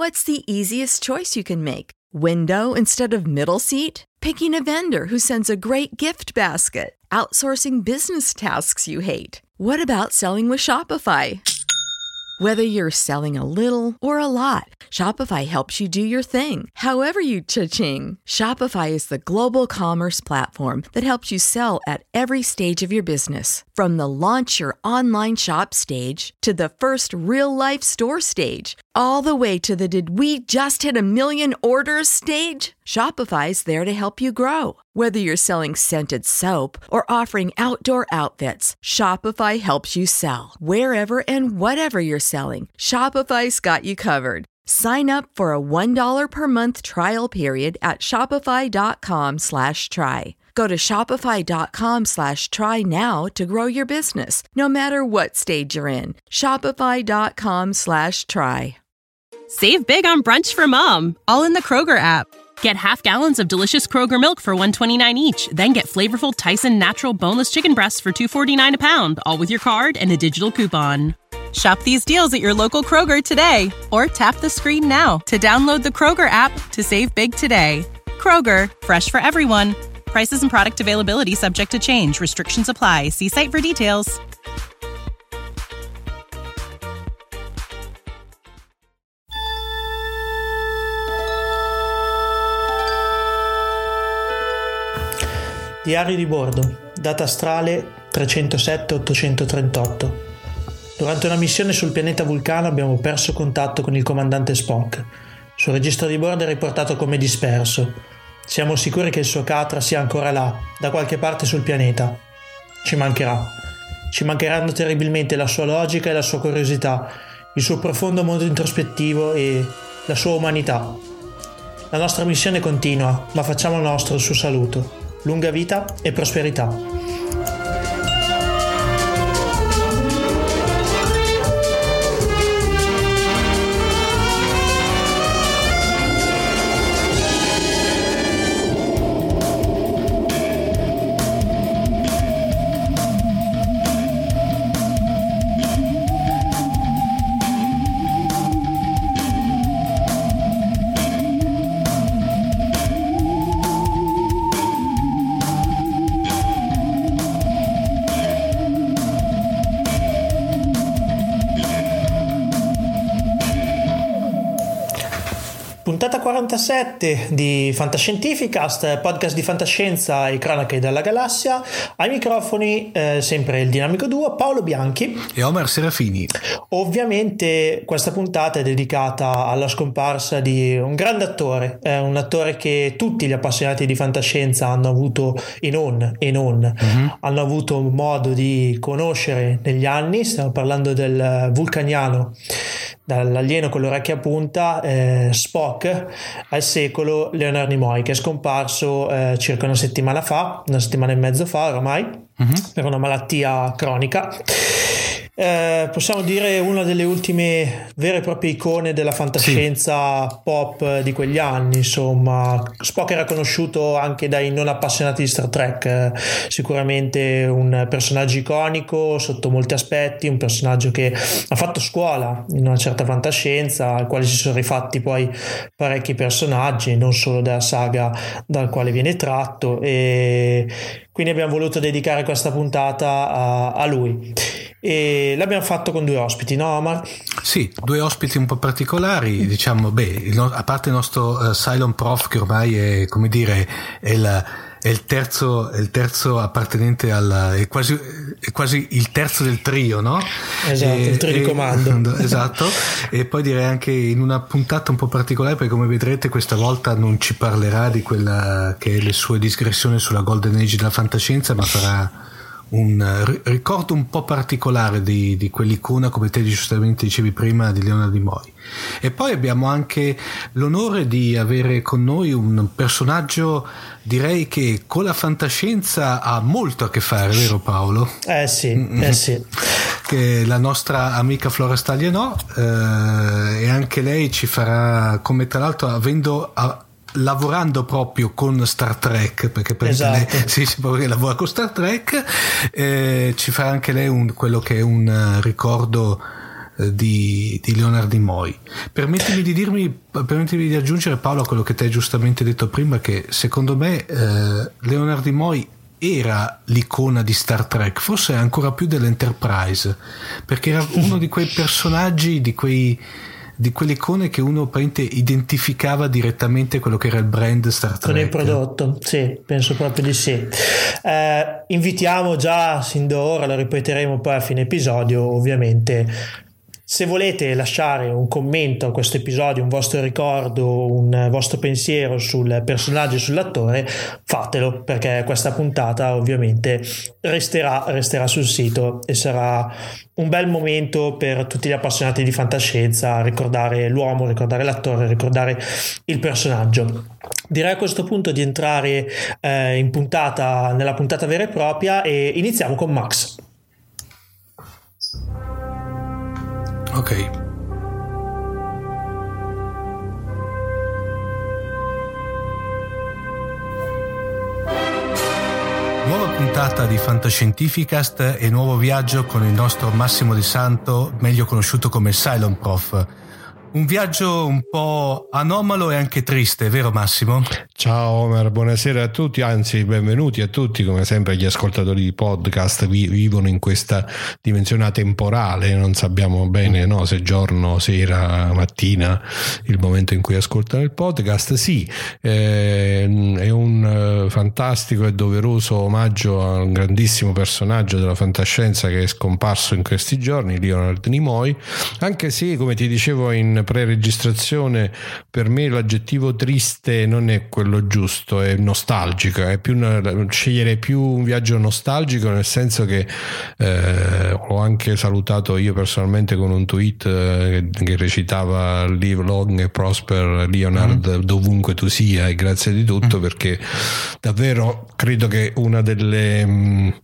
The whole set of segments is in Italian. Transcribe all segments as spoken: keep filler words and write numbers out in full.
What's the easiest choice you can make? Window instead of middle seat? Picking a vendor who sends a great gift basket? Outsourcing business tasks you hate? What about selling with Shopify? Whether you're selling a little or a lot, Shopify helps you do your thing, however you cha-ching. Shopify is the global commerce platform that helps you sell at every stage of your business. From the launch your online shop stage to the first real-life store stage, all the way to the did we just hit a million orders stage. Shopify's there to help you grow. Whether you're selling scented soap or offering outdoor outfits, Shopify helps you sell. Wherever and whatever you're selling, Shopify's got you covered. Sign up for a one dollar per month trial period at shopify.com slash try. Go to shopify.com slash try now to grow your business, no matter what stage you're in. Shopify.com slash try. Save big on brunch for mom, all in the Kroger app. Get half gallons of delicious Kroger milk for one dollar and twenty-nine cents each. Then get flavorful Tyson natural boneless chicken breasts for two dollars and forty-nine cents a pound, all with your card and a digital coupon. Shop these deals at your local Kroger today, or tap the screen now to download the Kroger app to save big today. Kroger, fresh for everyone. Prices and product availability subject to change. Restrictions apply. See site for details. Diario di bordo, data astrale trecentosette ottocentotrentotto. Durante una missione sul pianeta Vulcano abbiamo perso contatto con il comandante Spock. Sul registro di bordo è riportato come disperso. Siamo sicuri che il suo Catra sia ancora là, da qualche parte sul pianeta. Ci mancherà. Ci mancheranno terribilmente la sua logica e la sua curiosità, il suo profondo mondo introspettivo e la sua umanità. La nostra missione continua, ma facciamo nostro il suo saluto. Lunga vita e prosperità. Puntata quarantasette di Fantascientificast, podcast di fantascienza e cronache dalla galassia. Ai microfoni eh, sempre il dinamico duo Paolo Bianchi e Omar Serafini. Ovviamente questa puntata è dedicata alla scomparsa di un grande attore, eh, un attore che tutti gli appassionati di fantascienza hanno avuto e non, e non mm-hmm. hanno avuto modo di conoscere negli anni. Stiamo parlando del vulcaniano, dall'alieno con l'orecchia a punta, eh, Spock, al secolo Leonard Nimoy, che è scomparso eh, circa una settimana fa, una settimana e mezzo fa oramai, mm-hmm. per una malattia cronica. Eh, possiamo dire una delle ultime vere e proprie icone della fantascienza sì. pop di quegli anni. Insomma, Spock era conosciuto anche dai non appassionati di Star Trek, eh, sicuramente un personaggio iconico sotto molti aspetti, un personaggio che ha fatto scuola in una certa fantascienza, al quale si sono rifatti poi parecchi personaggi, non solo della saga dal quale viene tratto, e quindi abbiamo voluto dedicare questa puntata a, a lui. E l'abbiamo fatto con due ospiti, no Omar? Sì, due ospiti un po' particolari, diciamo, beh, il no, a parte il nostro uh, Cylon Prof, che ormai è, come dire, è, il, è il terzo, è il terzo appartenente al, è quasi, è quasi il terzo del trio, no? Esatto, e, il trio di comando. Esatto, e poi direi anche in una puntata un po' particolare, perché come vedrete questa volta non ci parlerà di quella che è le sue digressioni sulla Golden Age della fantascienza, ma farà un ricordo un po' particolare di, di quell'icona, come te giustamente dicevi prima, di Leonard Nimoy. E poi abbiamo anche l'onore di avere con noi un personaggio, direi che con la fantascienza ha molto a che fare, vero Paolo? Eh sì, eh sì. Che la nostra amica Flora Staglianò, eh, e anche lei ci farà, come tra l'altro avendo a, lavorando proprio con Star Trek, perché esatto. lei sì, sì, perché lavora con Star Trek, eh, ci farà anche lei un, quello che è un ricordo eh, di, di Leonard Nimoy. Permettimi di dirmi, permettimi di aggiungere, Paolo, a quello che te hai giustamente detto prima, che secondo me eh, Leonard Nimoy era l'icona di Star Trek, forse ancora più dell'Enterprise, perché era uno di quei personaggi, di quei di quelle icone che uno identificava direttamente quello che era il brand Star Trek. Con il prodotto, sì, penso proprio di sì. Eh, invitiamo già sin d'ora, lo ripeteremo poi a fine episodio, ovviamente, se volete lasciare un commento a questo episodio, un vostro ricordo, un vostro pensiero sul personaggio e sull'attore, fatelo, perché questa puntata ovviamente resterà, resterà sul sito e sarà un bel momento per tutti gli appassionati di fantascienza, ricordare l'uomo, ricordare l'attore, ricordare il personaggio. Direi a questo punto di entrare eh, in puntata, nella puntata vera e propria, e iniziamo con Max. Ok. Nuova puntata di Fantascientificast e nuovo viaggio con il nostro Massimo Di Santo, meglio conosciuto come Cylon Prof. Un viaggio un po' anomalo e anche triste, vero Massimo? Ciao Omer, buonasera a tutti, anzi benvenuti a tutti. Come sempre gli ascoltatori di podcast vi- vivono in questa dimensione atemporale, non sappiamo bene, no, se giorno, sera, mattina, il momento in cui ascoltano il podcast. Sì, eh, è un fantastico e doveroso omaggio a un grandissimo personaggio della fantascienza che è scomparso in questi giorni, Leonard Nimoy, anche se, come ti dicevo in pre-registrazione, per me l'aggettivo triste non è quello giusto, è nostalgico, è più una, scegliere più un viaggio nostalgico, nel senso che eh, ho anche salutato io personalmente con un tweet eh, che recitava "Live long and prosper Leonard, mm. dovunque tu sia e grazie di tutto", mm. perché davvero credo che una delle mh,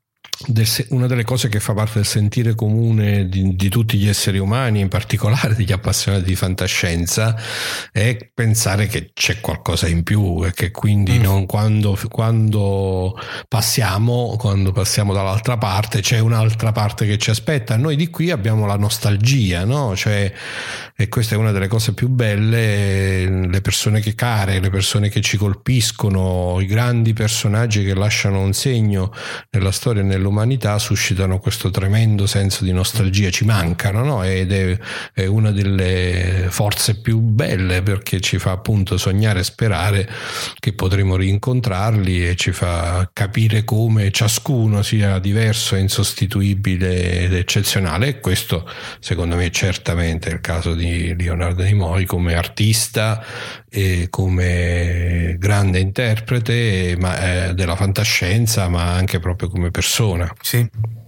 una delle cose che fa parte del sentire comune di, di tutti gli esseri umani, in particolare degli appassionati di fantascienza, è pensare che c'è qualcosa in più e che quindi mm. non, quando, quando passiamo quando passiamo dall'altra parte c'è un'altra parte che ci aspetta. Noi di qui abbiamo la nostalgia, no? Cioè, e questa è una delle cose più belle, le persone che care, le persone che ci colpiscono, i grandi personaggi che lasciano un segno nella storia e nell'umanità suscitano questo tremendo senso di nostalgia, ci mancano, no? Ed è, è una delle forze più belle, perché ci fa appunto sognare e sperare che potremo rincontrarli e ci fa capire come ciascuno sia diverso, insostituibile ed eccezionale. E questo secondo me è certamente il caso di Leonard Nimoy come artista e come grande interprete ma, eh, della fantascienza, ma anche proprio come persona. Sì.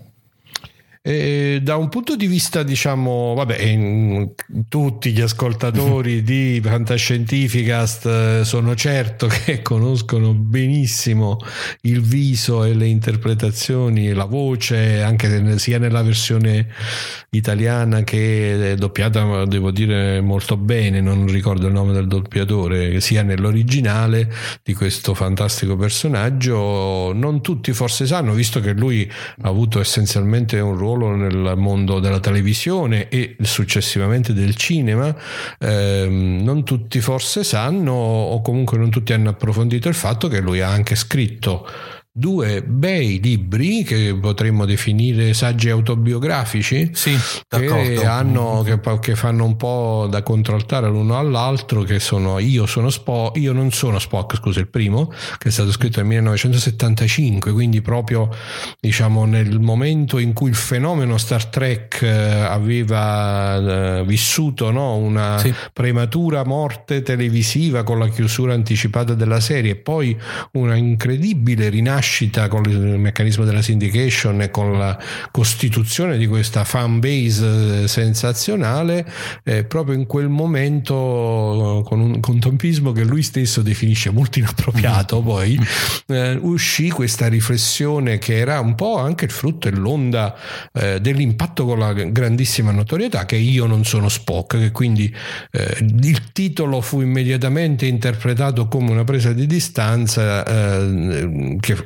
E da un punto di vista, diciamo, vabbè, in, tutti gli ascoltatori di Fantascientificast sono certo che conoscono benissimo il viso e le interpretazioni, la voce, anche sia nella versione italiana che doppiata, devo dire, molto bene, non ricordo il nome del doppiatore, sia nell'originale di questo fantastico personaggio. Non tutti forse sanno, visto che lui ha avuto essenzialmente un ruolo nel mondo della televisione e successivamente del cinema, ehm, non tutti forse sanno, o comunque non tutti hanno approfondito il fatto che lui ha anche scritto due bei libri che potremmo definire saggi autobiografici, sì, che, hanno, che, che fanno un po' da contraltare l'uno all'altro, che sono Io sono Spock, io non sono Spock, scusa, il primo, che è stato scritto nel millenovecentosettantacinque, quindi proprio diciamo nel momento in cui il fenomeno Star Trek aveva eh, vissuto, no, una sì. prematura morte televisiva con la chiusura anticipata della serie e poi una incredibile rinascita con il meccanismo della syndication e con la costituzione di questa fan base sensazionale. Eh, proprio in quel momento, con un con tempismo che lui stesso definisce molto inappropriato, poi eh, uscì questa riflessione che era un po' anche il frutto e l'onda eh, dell'impatto con la grandissima notorietà, che Io non sono Spock, che quindi eh, il titolo fu immediatamente interpretato come una presa di distanza eh, che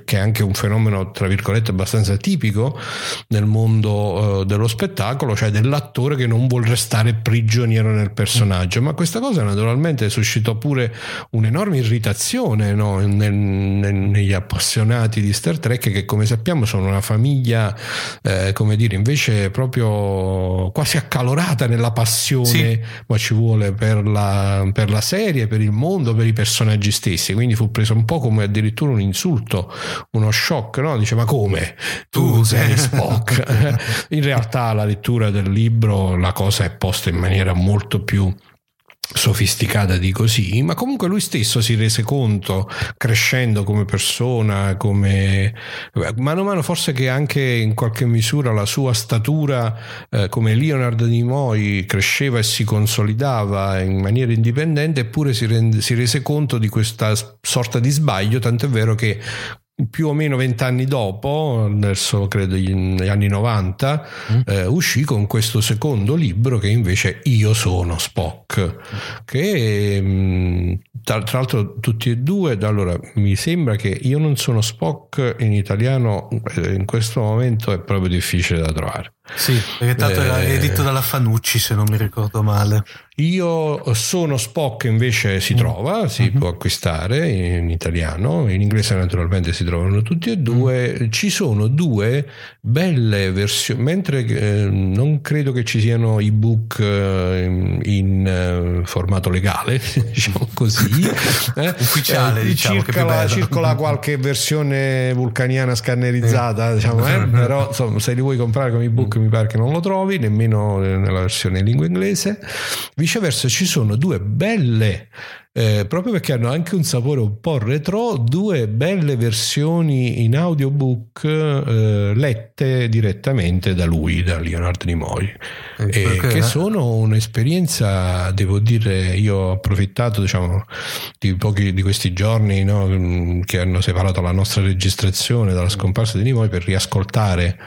che è anche un fenomeno tra virgolette abbastanza tipico nel mondo uh, dello spettacolo, cioè dell'attore che non vuol restare prigioniero nel personaggio. Ma questa cosa naturalmente suscitò pure un'enorme irritazione, no? nel, nel, negli appassionati di Star Trek, che come sappiamo sono una famiglia eh, come dire invece proprio quasi accalorata nella passione, sì. ma ci vuole per la, per la serie, per il mondo, per i personaggi stessi. Quindi fu preso un po' come addirittura un insulto, uno shock, no? Dice: ma come tu sei Spock? In realtà la lettura del libro la cosa è posta in maniera molto più sofisticata di così, ma comunque lui stesso si rese conto, crescendo come persona, come mano a mano forse che anche in qualche misura la sua statura eh, come Leonard Nimoy cresceva e si consolidava in maniera indipendente, eppure si, rende, si rese conto di questa sorta di sbaglio, tant'è vero che più o meno vent'anni dopo, verso credo negli anni novanta, mm. eh, uscì con questo secondo libro che invece Io sono Spock, che mh, tra, tra l'altro tutti e due, allora mi sembra che Io non sono Spock in italiano eh, in questo momento è proprio difficile da trovare. Sì, perché tanto era edito dalla Fanucci, se non mi ricordo male. Io sono Spock invece si trova, si mm-hmm. può acquistare in italiano, in inglese naturalmente si trovano tutti e due. Mm. Ci sono due belle versioni, mentre eh, non credo che ci siano ebook eh, in, in eh, formato legale, diciamo così, eh, ufficiale, eh, diciamo, circola, che circola qualche versione vulcaniana scannerizzata, eh. diciamo, eh, però insomma, se li vuoi comprare come ebook mi pare che non lo trovi nemmeno nella versione in lingua inglese. Viceversa ci sono due belle eh, proprio perché hanno anche un sapore un po' retro, due belle versioni in audiobook eh, lette direttamente da lui, da Leonard Nimoy, eh, eh, che sono un'esperienza, devo dire, io ho approfittato diciamo di pochi di questi giorni, no, che hanno separato la nostra registrazione dalla scomparsa di Nimoy per riascoltare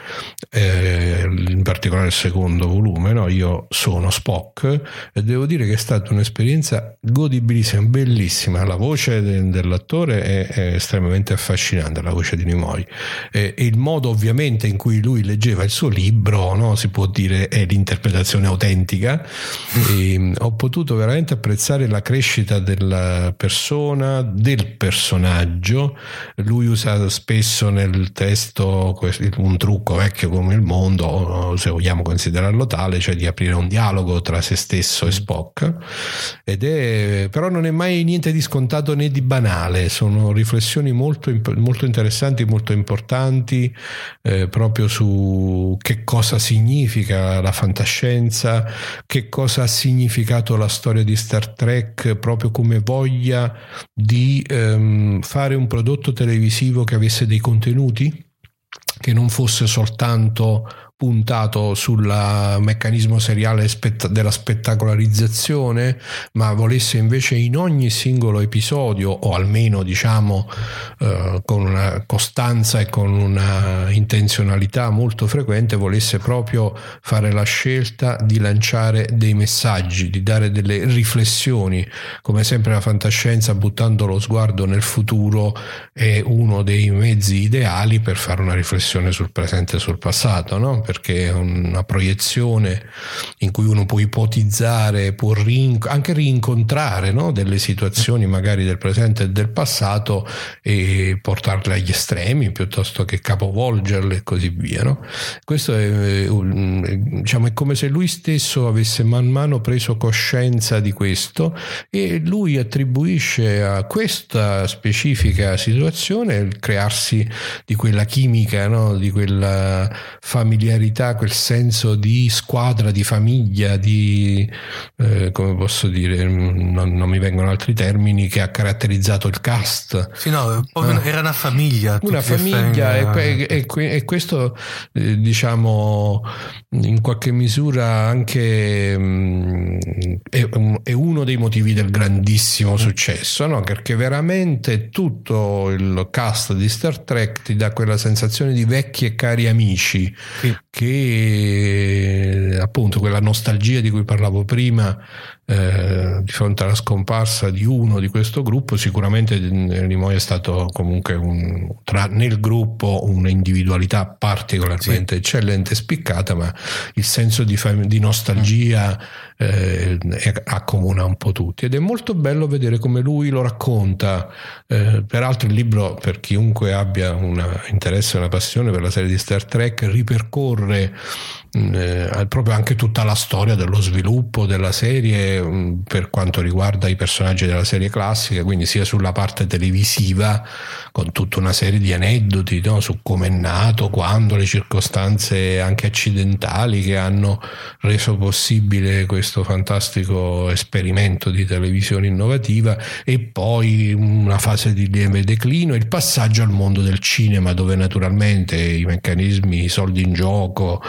eh, in particolare il secondo volume, no? Io sono Spock, e devo dire che è stata un'esperienza godibilissima, bellissima. La voce de- dell'attore è, è estremamente affascinante, la voce di Nimoy, e, e il modo ovviamente in cui lui leggeva il suo libro, no, si può dire è l'interpretazione autentica. E ho potuto veramente apprezzare la crescita della persona, del personaggio. Lui usa spesso nel testo un trucco vecchio come il mondo, se vogliamo considerarlo tale, cioè di aprire un dialogo tra se stesso e Spock, ed è però non è mai niente di scontato né di banale, sono riflessioni molto, molto interessanti, molto importanti, eh, proprio su che cosa significa la fantascienza, che cosa ha significato la storia di Star Trek, proprio come voglia di ehm, fare un prodotto televisivo che avesse dei contenuti, che non fosse soltanto puntato sul meccanismo seriale della spettacolarizzazione, ma volesse invece in ogni singolo episodio, o almeno diciamo eh, con una costanza e con una intenzionalità molto frequente, volesse proprio fare la scelta di lanciare dei messaggi, di dare delle riflessioni. Come sempre la fantascienza, buttando lo sguardo nel futuro, è uno dei mezzi ideali per fare una riflessione sul presente e sul passato, no? Perché è una proiezione in cui uno può ipotizzare, può rin- anche rincontrare, no? delle situazioni magari del presente e del passato e portarle agli estremi piuttosto che capovolgerle e così via, no? Questo è, diciamo, è come se lui stesso avesse man mano preso coscienza di questo, e lui attribuisce a questa specifica situazione il crearsi di quella chimica, no? Di quella familiarità, quel senso di squadra, di famiglia, di eh, come posso dire, non, non mi vengono altri termini, che ha caratterizzato il cast. Sì, no, ah. era una famiglia. Una famiglia, e, e, e questo eh, diciamo in qualche misura anche mh, è, è uno dei motivi del grandissimo successo, no? Perché veramente tutto il cast di Star Trek ti dà quella sensazione di vecchi e cari amici, sì. Che appunto quella nostalgia di cui parlavo prima eh, di fronte alla scomparsa di uno di questo gruppo. Sicuramente Nimoy è stato comunque un, tra, nel gruppo un'individualità particolarmente sì. eccellente e spiccata, ma il senso di, fam- di nostalgia eh, accomuna un po' tutti, ed è molto bello vedere come lui lo racconta. Eh, peraltro il libro, per chiunque abbia un interesse e una passione per la serie di Star Trek, ripercorre eh, proprio anche tutta la storia dello sviluppo della serie mh, per quanto riguarda i personaggi della serie classica, quindi sia sulla parte televisiva con tutta una serie di aneddoti, no, su come è nato, quando, le circostanze anche accidentali che hanno reso possibile questo fantastico esperimento di televisione innovativa, e poi una fase di lieve declino, il passaggio al mondo del cinema, dove naturalmente i meccanismi, i soldi in gioco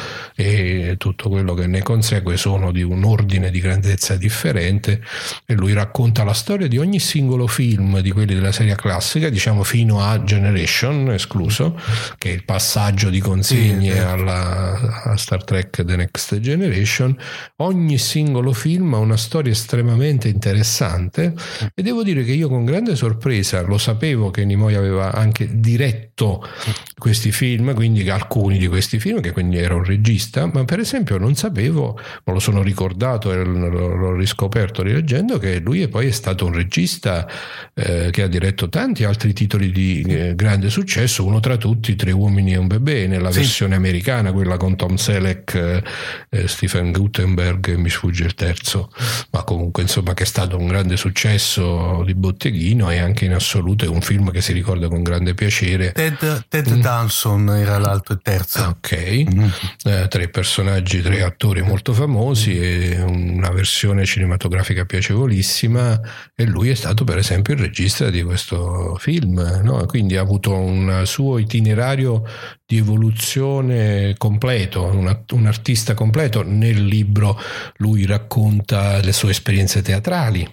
e tutto quello che ne consegue sono di un ordine di grandezza differente, e lui racconta la storia di ogni singolo film di quelli della serie classica, diciamo fino a Generation escluso, che è il passaggio di consegne sì, alla, a Star Trek The Next Generation. Ogni singolo film ha una storia estremamente interessante, e devo dire che io con grande sorpresa, lo sapevo che Nimoy aveva anche diretto questi film, quindi alcuni di questi film, che quindi era un regista, ma per esempio non sapevo, me lo sono ricordato e l'ho riscoperto rileggendo, che lui poi è stato un regista eh, che ha diretto tanti altri titoli di eh, grande successo, uno tra tutti Tre uomini e un bebè, nella sì. versione americana, quella con Tom Selleck, eh, Stephen Guttenberg e mi sfugge il terzo, ma comunque insomma che è stato un grande successo di botteghino, e anche in assoluto è un film che si ricorda con grande piacere. Ted, Ted mm. Danson era l'altro, il terzo. Ok, mm. eh, tre personaggi, tre attori molto famosi e una versione cinematografica piacevolissima, e lui è stato per esempio il regista di questo film, no? Quindi ha avuto un suo itinerario di evoluzione completo, un, un artista completo. Nel libro lui racconta le sue esperienze teatrali,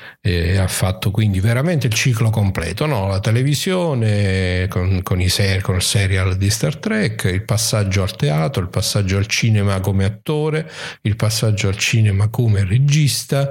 e ha fatto quindi veramente il ciclo completo, no? La televisione con, con, i ser- con il serial di Star Trek, il passaggio al teatro, il passaggio al cinema come attore, il passaggio al cinema come regista,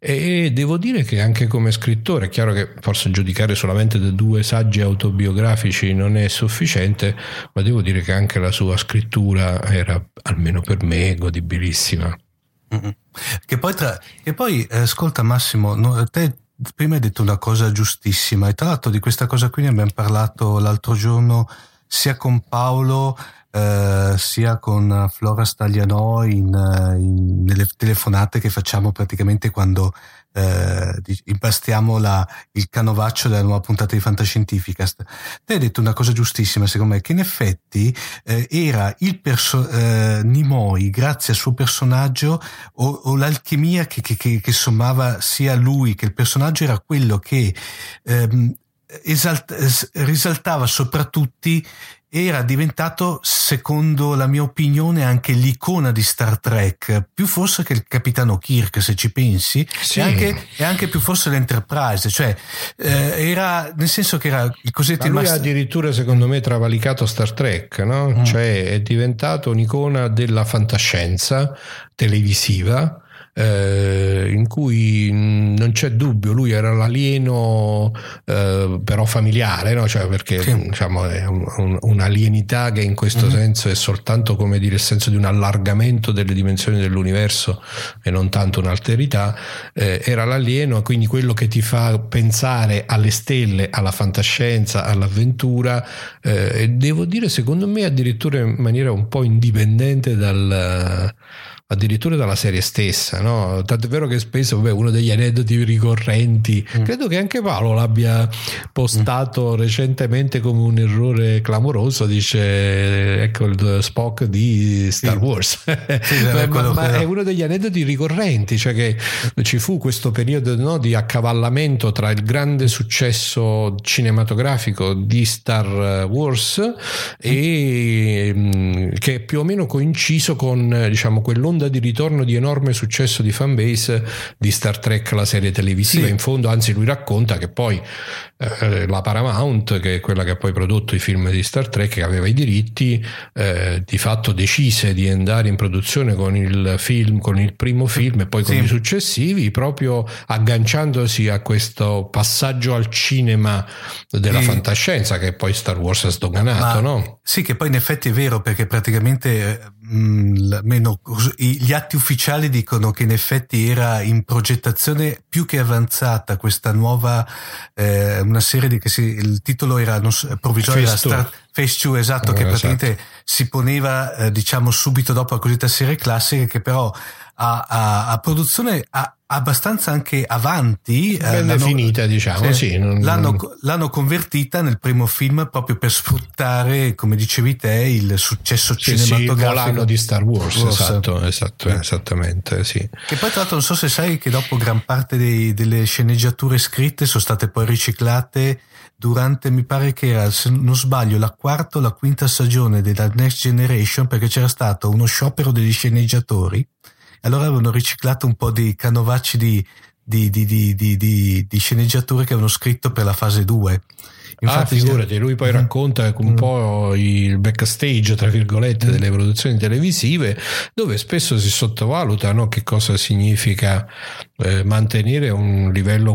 e devo dire che anche come scrittore, è chiaro che forse giudicare solamente da due saggi autobiografici non è sufficiente, ma devo dire che anche la sua scrittura era, almeno per me, godibilissima. Mm-hmm. Che poi, tra, che poi eh, ascolta Massimo, no, te prima hai detto una cosa giustissima, e tra l'altro di questa cosa qui ne abbiamo parlato l'altro giorno sia con Paolo eh, sia con Flora Staglianò in, in, nelle telefonate che facciamo praticamente quando eh, impastiamo la, il canovaccio della nuova puntata di Fantascientificast. Te hai detto una cosa giustissima secondo me, che in effetti eh, era il perso- eh, Nimoy, grazie al suo personaggio o, o l'alchimia che, che, che, che sommava sia lui che il personaggio, era quello che ehm, esalt- risaltava sopra tutti, era diventato, secondo la mia opinione, anche l'icona di Star Trek, più forse che il capitano Kirk, se ci pensi, sì. e, anche, e anche più forse l'Enterprise, cioè eh, era, nel senso che era il cosiddetto... Ma lui master... ha addirittura secondo me travalicato Star Trek, no? Mm. Cioè è diventato un'icona della fantascienza televisiva, Eh, in cui mh, non c'è dubbio, lui era l'alieno eh, però familiare, no? Cioè perché sì. diciamo è un, un, un'alienità che in questo mm-hmm. senso è soltanto, come dire, il senso di un allargamento delle dimensioni dell'universo e non tanto un'alterità. Eh, era l'alieno, quindi quello che ti fa pensare alle stelle, alla fantascienza, all'avventura, eh, e devo dire secondo me addirittura in maniera un po' indipendente dal addirittura dalla serie stessa, no? Tant'è vero che spesso, vabbè, uno degli aneddoti ricorrenti, mm. credo che anche Paolo l'abbia postato mm. recentemente come un errore clamoroso, dice ecco il Spock di Star sì. Wars sì, ma, ma, ma è uno degli aneddoti ricorrenti, cioè che ci fu questo periodo, no, di accavallamento tra il grande successo cinematografico di Star Wars mm. e mh, che più o meno coinciso con, diciamo, quell'onda un'onda di ritorno di enorme successo di fanbase di Star Trek, la serie televisiva. Sì. In fondo, anzi, lui racconta che poi eh, la Paramount, che è quella che ha poi prodotto i film di Star Trek, che aveva i diritti, eh, di fatto decise di andare in produzione con il film, con il primo film e poi con sì. i successivi, proprio agganciandosi a questo passaggio al cinema della sì. fantascienza che poi Star Wars ha sdoganato. Ma, no? Sì, che poi in effetti è vero, perché praticamente mh, almeno gli atti ufficiali dicono che in effetti era in progettazione più che avanzata questa nuova eh, una serie di che si, il titolo era non so, provvisorio era Star Phase due, esatto, oh, che praticamente esatto. si poneva eh, diciamo subito dopo la cosiddetta serie classica, che però a, a, a produzione a, abbastanza anche avanti, ben eh, definita, diciamo, sì, sì non, l'hanno, non... l'hanno convertita nel primo film proprio per sfruttare, come dicevi te, il successo sì, cinematografico. Sì, l'anno di Star Wars, Wars. esatto, esatto eh. esattamente, sì. Che poi tra l'altro non so se sai che dopo gran parte dei, delle sceneggiature scritte sono state poi riciclate durante, mi pare che era, se non sbaglio, la quarta o la quinta stagione della Next Generation, perché c'era stato uno sciopero degli sceneggiatori. Allora avevano riciclato un po' di canovacci di, di, di, di, di, di, di sceneggiature che avevano scritto per la fase due. Infatti, ah, figurati, lui poi mm. racconta un mm. po' il backstage, tra virgolette, mm. delle produzioni televisive, dove spesso si sottovaluta, no, che cosa significa eh, mantenere un livello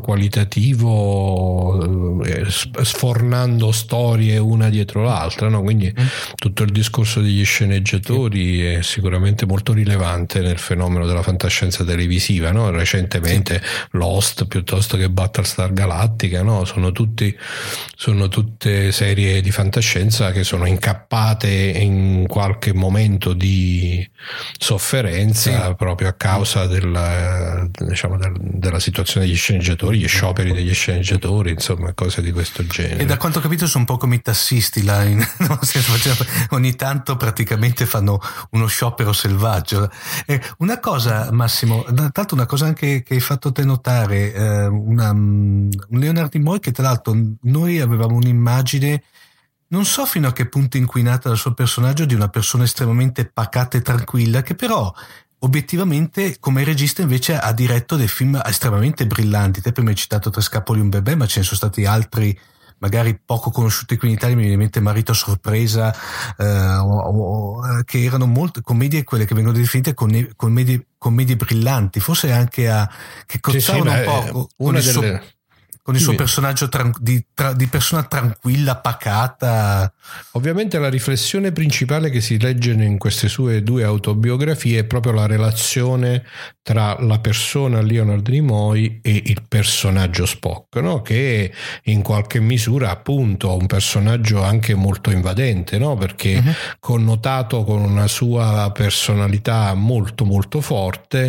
qualitativo eh, sfornando storie una dietro l'altra, no? Quindi mm. tutto il discorso degli sceneggiatori sì. è sicuramente molto rilevante nel fenomeno della fantascienza televisiva, no? Recentemente sì. Lost piuttosto che Battlestar Galactica, no? Sono tutti sono Sono tutte serie di fantascienza che sono incappate in qualche momento di sofferenza sì. proprio a causa della, diciamo, del, della situazione degli sceneggiatori, gli scioperi degli sceneggiatori, insomma, cose di questo genere. E da quanto ho capito sono un po' come i tassisti là, in, no? Ogni tanto praticamente fanno uno sciopero selvaggio. Eh, una cosa, Massimo, tanto una cosa anche che hai fatto te notare, eh, una, un Leonard Nimoy che tra l'altro noi avevamo un'immagine, non so fino a che punto inquinata dal suo personaggio, di una persona estremamente pacata e tranquilla, che però obiettivamente come regista invece ha diretto dei film estremamente brillanti. Te prima hai citato Tre Scapoli e un bebè, ma ce ne sono stati altri magari poco conosciuti qui in Italia, mi viene in mente Marito a sorpresa, eh, o, o, che erano molte commedie, quelle che vengono definite commedie, commedie brillanti, forse anche a che cozzavano sì, sì, un poco una delle... suo, con il suo personaggio tran- di, tra- di persona tranquilla, pacata. Ovviamente la riflessione principale che si legge in queste sue due autobiografie è proprio la relazione tra la persona Leonard Nimoy e il personaggio Spock, no? Che in qualche misura appunto un personaggio anche molto invadente, no? Perché uh-huh. connotato con una sua personalità molto molto forte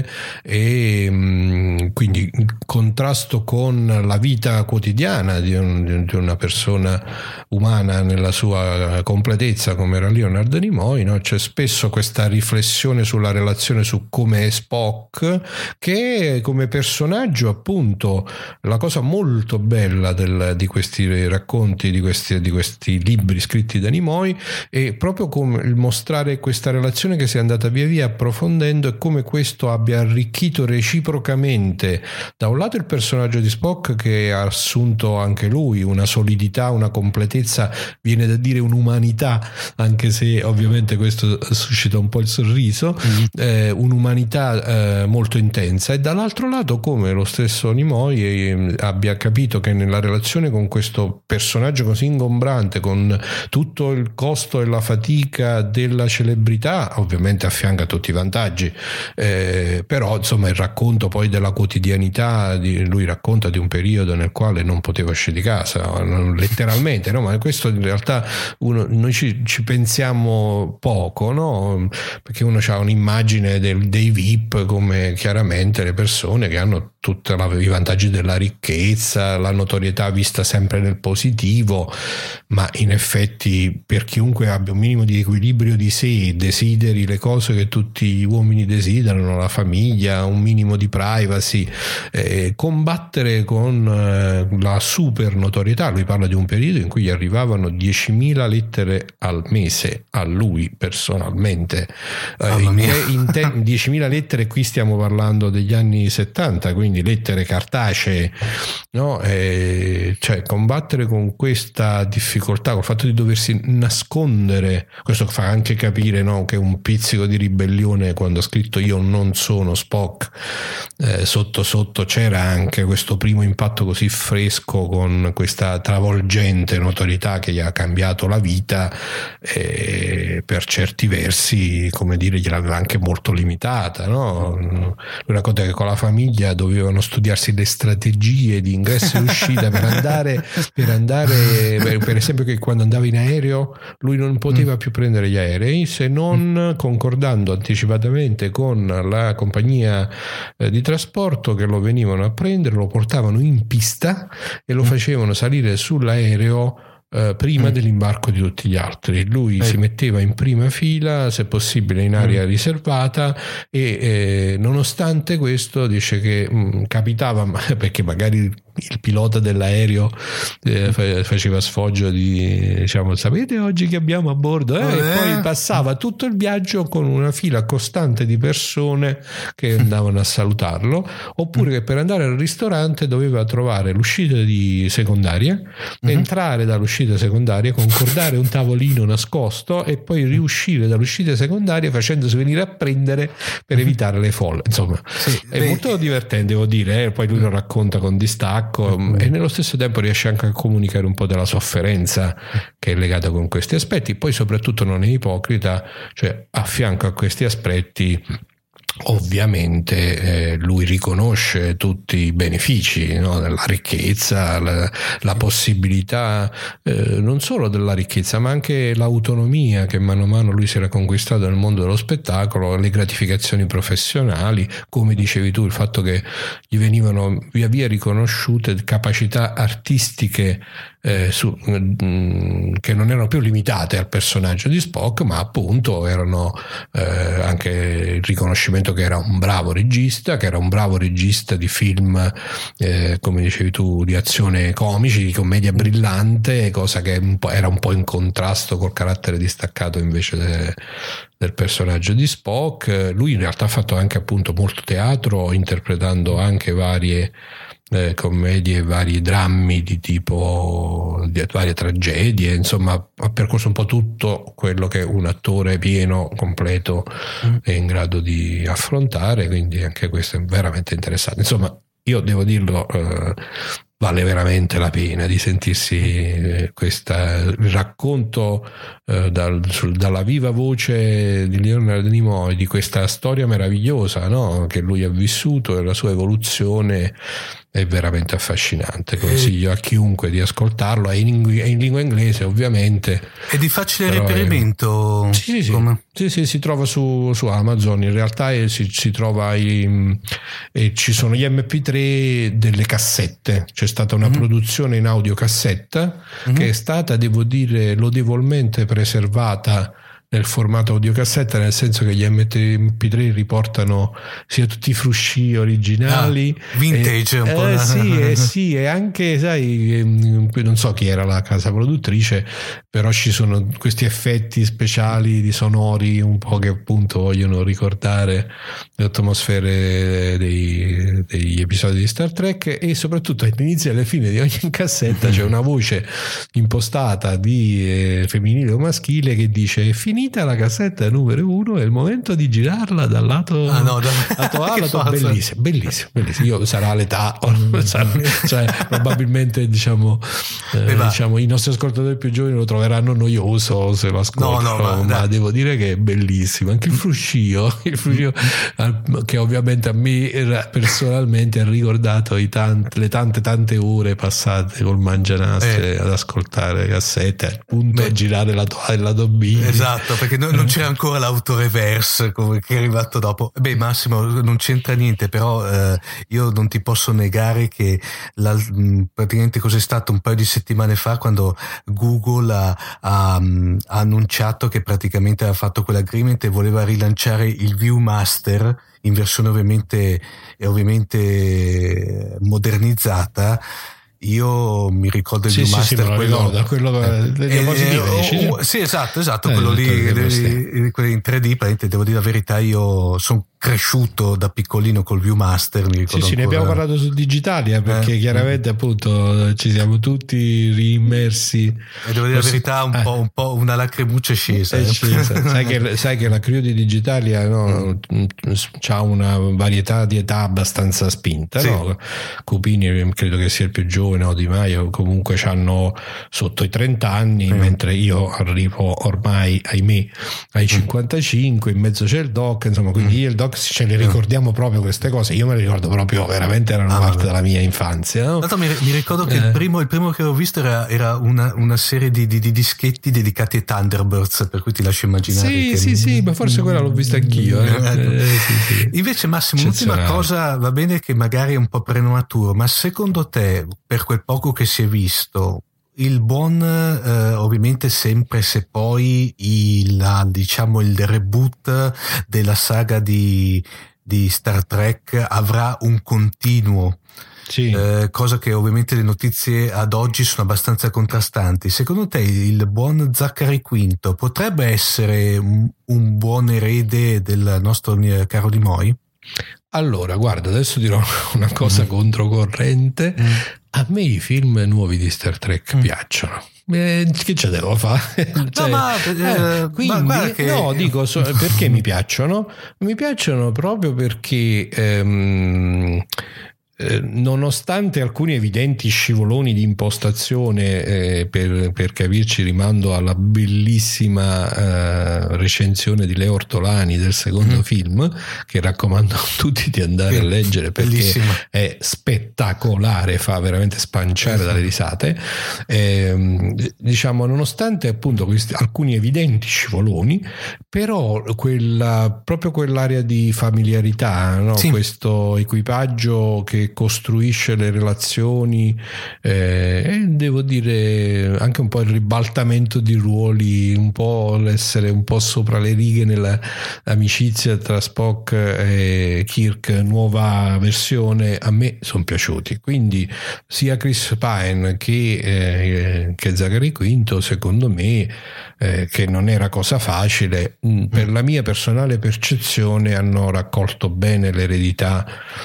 e mh, quindi in contrasto con la vita quotidiana di, un, di una persona umana nella sua completezza come era Leonard Nimoy, no? C'è spesso questa riflessione sulla relazione su come è Spock, che come personaggio appunto la cosa molto bella del, di questi racconti, di questi, di questi libri scritti da Nimoy, è proprio come il mostrare questa relazione che si è andata via via approfondendo e come questo abbia arricchito reciprocamente da un lato il personaggio di Spock, che ha assunto anche lui una solidità, una completezza, viene da dire un'umanità, anche se ovviamente questo suscita un po' il sorriso, mm-hmm. eh, un'umanità eh, molto intensa, e dall'altro lato come lo stesso Nimoy eh, abbia capito che nella relazione con questo personaggio così ingombrante, con tutto il costo e la fatica della celebrità, ovviamente affianca tutti i vantaggi, eh, però insomma il racconto poi della quotidianità, di, lui racconta di un periodo nel quale non poteva uscire di casa, letteralmente, no? Ma questo in realtà uno, noi ci, ci pensiamo poco, no? Perché uno ha un'immagine del, dei V I P come eh, chiaramente le persone che hanno tutti i vantaggi della ricchezza, la notorietà vista sempre nel positivo, ma in effetti per chiunque abbia un minimo di equilibrio di sé, desideri le cose che tutti gli uomini desiderano, la famiglia, un minimo di privacy, eh, combattere con eh, la super notorietà. Lui parla di un periodo in cui gli arrivavano diecimila lettere al mese a lui personalmente, eh, in te, in te, diecimila lettere, qui stiamo parlando degli anni settanta, quindi lettere cartacee, no? Eh, cioè combattere con questa difficoltà, col fatto di doversi nascondere, questo fa anche capire, no, che un pizzico di ribellione, quando ha scritto io non sono Spock, eh, sotto sotto c'era anche questo primo impatto così fresco con questa travolgente notorietà che gli ha cambiato la vita, e per certi versi, come dire, gliel'aveva anche molto limitata, no? Una cosa che con la famiglia dovevano studiarsi le strategie di ingresso e uscita per andare per andare per, per esempio, che quando andava in aereo lui non poteva mm. più prendere gli aerei se non concordando anticipatamente con la compagnia eh, di trasporto, che lo venivano a prendere, lo portavano in pista e lo facevano salire sull'aereo Uh, prima mm. dell'imbarco di tutti gli altri. Lui eh. si metteva in prima fila, se possibile in area mm. riservata, e eh, nonostante questo dice che mh, capitava, perché magari il pilota dell'aereo eh, faceva sfoggio di, diciamo, sapete oggi che abbiamo a bordo, eh? Eh. E poi passava tutto il viaggio con una fila costante di persone che andavano a salutarlo, oppure che per andare al ristorante doveva trovare l'uscita di secondaria, mm-hmm. entrare dall'uscita secondaria, concordare un tavolino nascosto e poi riuscire dall'uscita secondaria facendosi venire a prendere per evitare le folle. Insomma, sì, è beh, molto divertente, devo dire, eh? Poi lui lo racconta con distacco, mm. e nello stesso tempo riesce anche a comunicare un po' della sofferenza che è legata con questi aspetti. Poi soprattutto non è ipocrita, cioè a fianco a questi aspetti ovviamente eh, lui riconosce tutti i benefici, no? Della ricchezza, la, la possibilità eh, non solo della ricchezza ma anche l'autonomia che mano a mano lui si era conquistato nel mondo dello spettacolo, le gratificazioni professionali, come dicevi tu, il fatto che gli venivano via via riconosciute capacità artistiche eh, su, mh, che non erano più limitate al personaggio di Spock, ma appunto erano eh, anche il riconoscimento che era un bravo regista, che era un bravo regista di film, eh, come dicevi tu, di azione comici, di commedia brillante, cosa che un po' era un po' in contrasto col carattere distaccato invece de, del personaggio di Spock. Lui in realtà ha fatto anche appunto molto teatro, interpretando anche varie eh, commedie, vari drammi di tipo, di varie tragedie, insomma ha percorso un po' tutto quello che un attore pieno, completo mm. è in grado di affrontare, quindi anche questo è veramente interessante. Insomma, io devo dirlo, eh, vale veramente la pena di sentirsi eh, questa, il racconto eh, dal, sul, dalla viva voce di Leonard Nimoy di questa storia meravigliosa, no? Che lui ha vissuto, e la sua evoluzione è veramente affascinante. Consiglio a chiunque di ascoltarlo, è in, è in lingua inglese ovviamente, è di facile reperimento. È... sì, sì, sì. Come? Sì, sì, si trova su, su Amazon, in realtà è, si, si trova i, e ci sono gli emme pi tre delle cassette, c'è stata una mm-hmm. produzione in audiocassetta mm-hmm. che è stata, devo dire, lodevolmente preservata nel formato audiocassetta, nel senso che gli emme pi tre riportano sia tutti i frusci originali, ah, vintage, e, un po'. Eh, sì, eh, sì, e anche, sai, non so chi era la casa produttrice, però ci sono questi effetti speciali di sonori un po' che appunto vogliono ricordare le atmosfere dei, degli episodi di Star Trek, e soprattutto all'inizio e alla fine di ogni cassetta c'è una voce impostata di eh, femminile o maschile che dice: finita la cassetta numero uno, è il momento di girarla dal lato, ah, no, da... lato A, lato bellissimo, bellissimo, bellissimo. Io sarà l'età, sarà, cioè probabilmente diciamo, eh, diciamo i nostri ascoltatori più giovani lo troveranno troveranno noioso se lo ascoltano, no, no, ma, ma devo dire che è bellissimo. Anche il fruscio, il fruscio che ovviamente a me personalmente ha ricordato i tanti, le tante tante ore passate col Mangianastre eh. ad ascoltare cassette, appunto Beh. a girare la tua e la Dobini. Esatto, perché non, non c'era ancora l'autoreverse come che è arrivato dopo. Beh, Massimo, non c'entra niente, però eh, io non ti posso negare che la, praticamente cos'è stato un paio di settimane fa quando Google ha, ha, ha annunciato che praticamente ha fatto quell'agreement e voleva rilanciare il Viewmaster in versione ovviamente ovviamente modernizzata. Io mi ricordo il sì, Viewmaster, sì, sì, quello, ricordo, quello eh, dei diapositive, eh, oh, sì, esatto, esatto, eh, quello lì, quello in tre D. Devo dire la verità, io sono cresciuto da piccolino col Viewmaster, mi ricordo. Sì, sì, ne abbiamo parlato su Digitalia perché eh, chiaramente appunto ci siamo tutti riimmersi. E devo dire la verità, un, eh. po', un po' una lacrimuccia è scesa. È scesa. sai, che, sai che la crew di Digitalia no, c'ha una varietà di età abbastanza spinta, sì. no? Cupini credo che sia il più giovane, o Di Maio comunque c'hanno sotto i trenta anni, mm. mentre io arrivo ormai, ahimè, ai cinquantacinque, in mezzo c'è il doc, insomma, quindi mm. io e il doc ce le ricordiamo proprio queste cose. Io me le ricordo proprio, veramente erano ah, parte della mia infanzia, no? Tanto mi, mi ricordo che eh. il primo il primo che ho visto era, era una, una serie di, di, di dischetti dedicati ai Thunderbirds, per cui ti lascio immaginare sì che... sì sì ma forse quella l'ho vista anch'io eh. Eh, sì, sì. Invece Massimo, l'ultima cosa, va bene che magari è un po' prematuro, ma secondo te, per quel poco che si è visto, il buon eh, ovviamente sempre se poi il, diciamo il reboot della saga di, di Star Trek avrà un continuo, sì. eh, cosa che ovviamente le notizie ad oggi sono abbastanza contrastanti. Secondo te il buon Zachary Quinto potrebbe essere un, un buon erede del nostro caro Nimoy? Allora, guarda, adesso dirò una cosa mm. controcorrente. Mm. A me i film nuovi di Star Trek mm. piacciono. Eh, che ce devo fare? No, cioè, ma, eh, quindi, ma che... no, dico so, perché mi piacciono? Mi piacciono proprio perché ehm, eh, nonostante alcuni evidenti scivoloni di impostazione, eh, per, per capirci rimando alla bellissima eh, recensione di Leo Ortolani del secondo mm. film, che raccomando a tutti di andare a leggere perché bellissima. È spettacolare, fa veramente spanciare esatto. dalle risate. Eh, diciamo, nonostante appunto questi alcuni evidenti scivoloni, però quella proprio quell'area di familiarità, no? Sì. Questo equipaggio che costruisce le relazioni eh, e devo dire anche un po' il ribaltamento di ruoli, un po' l'essere un po' sopra le righe nell'amicizia tra Spock e Kirk, nuova versione, a me sono piaciuti. Quindi sia Chris Pine che, eh, che Zachary Quinto, secondo me, eh, che non era cosa facile, per la mia personale percezione hanno raccolto bene l'eredità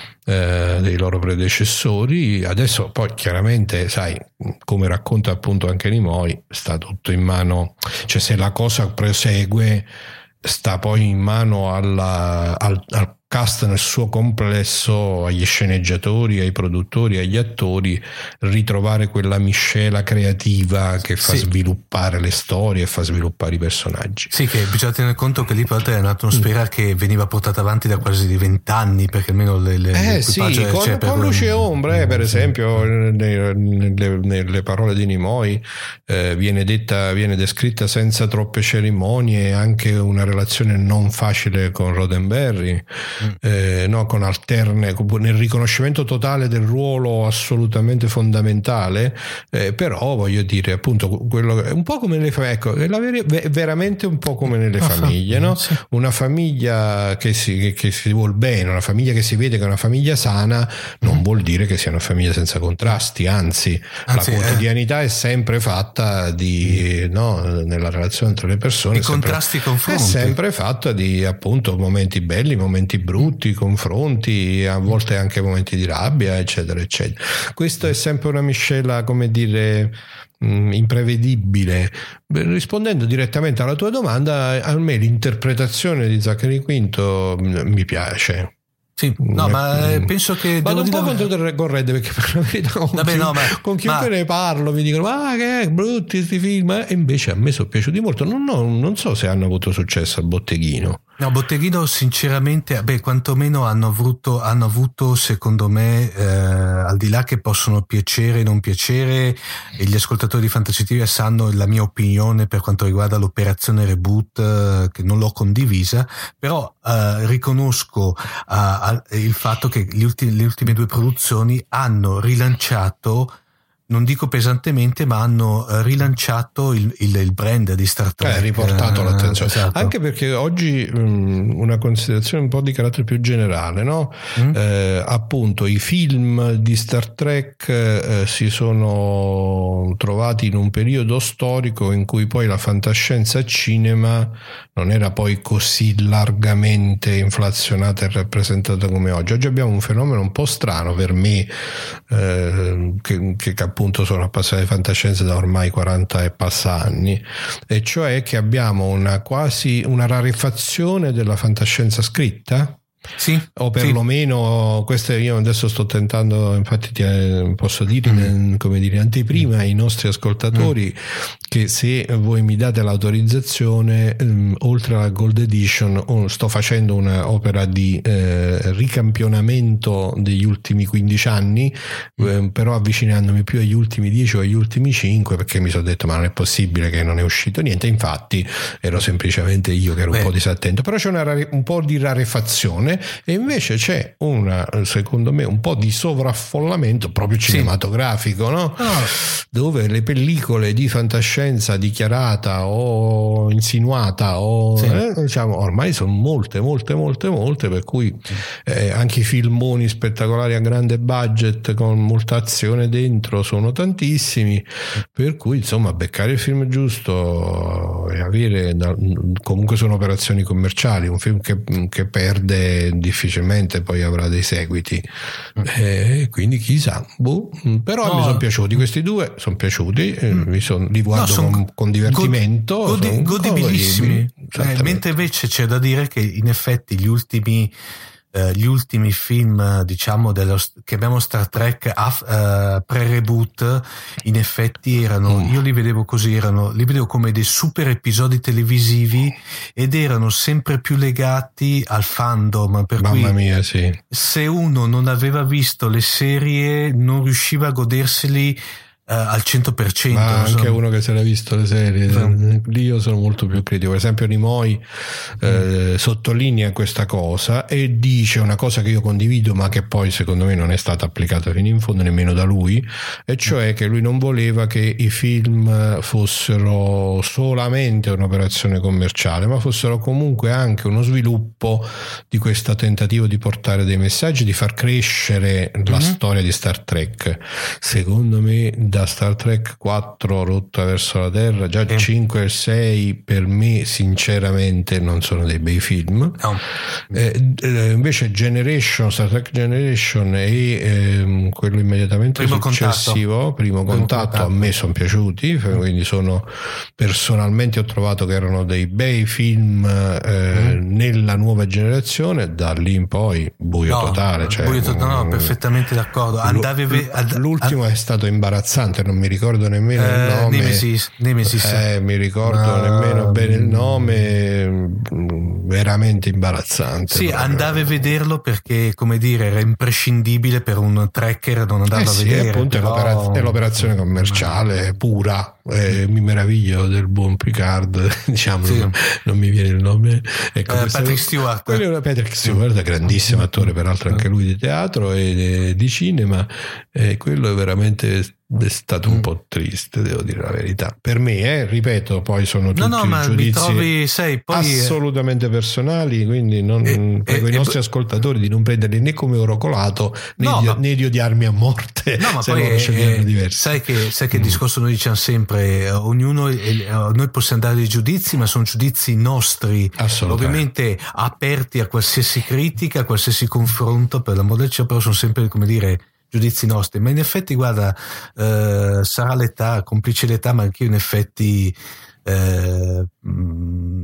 Eh, dei loro predecessori. Adesso poi chiaramente sai, come racconta appunto anche Nimoy, sta tutto in mano, cioè se la cosa prosegue sta poi in mano alla, al, al cast nel suo complesso, agli sceneggiatori, ai produttori, agli attori, ritrovare quella miscela creativa che fa sì. sviluppare le storie e fa sviluppare i personaggi. Sì, che bisogna tenere conto che lì per è un'atmosfera mm. che veniva portata avanti da quasi di vent'anni, perché almeno le, le eh sì, con, cioè, con luce e ombre, eh, per esempio nelle, nelle, nelle parole di Nimoy eh, viene detta, viene descritta senza troppe cerimonie anche una relazione non facile con Roddenberry. Eh, no, con alterne, nel riconoscimento totale del ruolo assolutamente fondamentale, eh, però voglio dire appunto quello un po' come nelle famiglie, ecco, è la ver- veramente un po' come nelle famiglie, no? Sì. Una famiglia che si, che, che si vuol bene, una famiglia che si vede che è una famiglia sana, non mm. vuol dire che sia una famiglia senza contrasti, anzi, anzi la quotidianità eh. è sempre fatta di mm. no, nella relazione tra le persone, i contrasti, confronti, è sempre fatta di appunto momenti belli, momenti brutti, brutti confronti, a volte anche momenti di rabbia, eccetera eccetera. Questo è sempre una miscela, come dire, mh, imprevedibile. Rispondendo direttamente alla tua domanda, a me l'interpretazione di Zachary Quinto mi piace. Sì, no, ma eh, penso che vado devo un po' dire... contro il corrente, perché per la verità con, Vabbè, chi... no, ma... con chiunque ma... ne parlo mi dicono ah che brutti questi film, e invece a me sono piaciuti molto. Non, no, non so se hanno avuto successo al botteghino. No, Botteghino sinceramente, beh, quantomeno hanno avuto, hanno avuto secondo me, eh, al di là che possono piacere e non piacere, e gli ascoltatori di Fantascientifica sanno la mia opinione per quanto riguarda l'operazione reboot, eh, che non l'ho condivisa, però eh, riconosco eh, il fatto che gli ultimi, le ultime due produzioni hanno rilanciato, non dico pesantemente, ma hanno rilanciato il, il, il brand di Star Trek. Eh, riportato l'attenzione. Esatto. Anche perché oggi mh, una considerazione un po' di carattere più generale, no? Mm. Eh, appunto i film di Star Trek eh, si sono trovati in un periodo storico in cui poi la fantascienza cinema non era poi così largamente inflazionata e rappresentata come oggi. Oggi abbiamo un fenomeno un po' strano per me, eh, che, che appunto sono appassionato di fantascienza da ormai quaranta e passa anni, e cioè che abbiamo una quasi una rarefazione della fantascienza scritta. Sì, o perlomeno sì. Queste io adesso sto tentando, infatti ti posso dire mm. come dire anteprima ai nostri ascoltatori mm. che se voi mi date l'autorizzazione, um, oltre alla Gold Edition oh, sto facendo un'opera di eh, ricampionamento degli ultimi quindici anni, mm. eh, però avvicinandomi più agli ultimi dieci o agli ultimi cinque, perché mi sono detto ma non è possibile che non è uscito niente. Infatti ero semplicemente io che ero Beh. un po' disattento, però c'è una rare, un po' di rarefazione. E invece c'è una, secondo me, un po' di sovraffollamento proprio cinematografico, sì. no? Oh. Dove le pellicole di fantascienza dichiarata o insinuata o sì. eh, diciamo ormai sono molte, molte, molte, molte, per cui eh, anche i filmoni spettacolari a grande budget con molta azione dentro sono tantissimi, per cui insomma beccare il film giusto e avere, comunque sono operazioni commerciali, un film che, che perde difficilmente poi avrà dei seguiti, mm. eh, quindi chissà, boh. Però no. mi sono piaciuti questi due, sono piaciuti, eh, mi son, li guardo no, son con, con divertimento, god- godi- godibilissimi, eh, mentre invece c'è da dire che in effetti gli ultimi Uh, gli ultimi film, diciamo, dello, che abbiamo Star Trek uh, pre-reboot, in effetti erano, mm. io li vedevo così, erano, li vedevo come dei super episodi televisivi ed erano sempre più legati al fandom, per Mamma cui mia, sì. se uno non aveva visto le serie non riusciva a goderseli Uh, al cento per cento. Ma anche sono... uno che se l'ha visto le serie, sì. Lì io sono molto più critico. Per esempio Nimoy eh, mm. sottolinea questa cosa e dice una cosa che io condivido, ma che poi secondo me non è stata applicata fino in fondo nemmeno da lui, e cioè che lui non voleva che i film fossero solamente un'operazione commerciale, ma fossero comunque anche uno sviluppo di questo tentativo di portare dei messaggi, di far crescere mm-hmm. la storia di Star Trek. Secondo me da Star Trek quattro Rotta verso la Terra, già il cinque e il sei per me sinceramente non sono dei bei film. No. Eh, eh, invece Generation, Star Trek Generation e eh, quello immediatamente primo successivo, contatto. Primo, primo contatto, contatto, a me sono piaciuti, quindi sono personalmente ho trovato che erano dei bei film eh, mm. nella nuova generazione. Da lì in poi buio no, totale, cioè, buio to- no, no, perfettamente d'accordo. Andavi l- ad- l'ultimo ad- è stato imbarazzante, non mi ricordo nemmeno eh, il nome. Nemesis, Nemesis. Eh, mi ricordo no, nemmeno bene il nome, veramente imbarazzante. Sì, proprio. Andavi a vederlo perché, come dire, era imprescindibile per un tracker non andarlo eh a sì, vedere. Appunto però... è, l'operaz- è l'operazione commerciale pura. Eh, mi meraviglio del buon Picard, diciamo, sì. non, non mi viene il nome. Ecco, eh, Patrick Stewart. Quello era Patrick Stewart, grandissimo attore, peraltro anche lui di teatro e di cinema. E quello è veramente è stato un po' triste, devo dire la verità. Per me, eh, ripeto, poi sono tutti no, no, ma giudizi mi trovi, sei, poi assolutamente personali, quindi non e, prego e, i nostri e, ascoltatori di non prenderli né come oro colato né, no, di, ma, né di odiarmi a morte. No, ma se poi loro sceglieranno diversi. Sai che, sai che mm. il discorso noi diciamo sempre, eh, ognuno, eh, noi possiamo dare dei giudizi, ma sono giudizi nostri, ovviamente aperti a qualsiasi critica, a qualsiasi confronto, per l'amor del cielo, però sono sempre, come dire, giudizi nostri. Ma in effetti, guarda, eh, sarà l'età, complice l'età, ma anch'io in effetti eh, mh,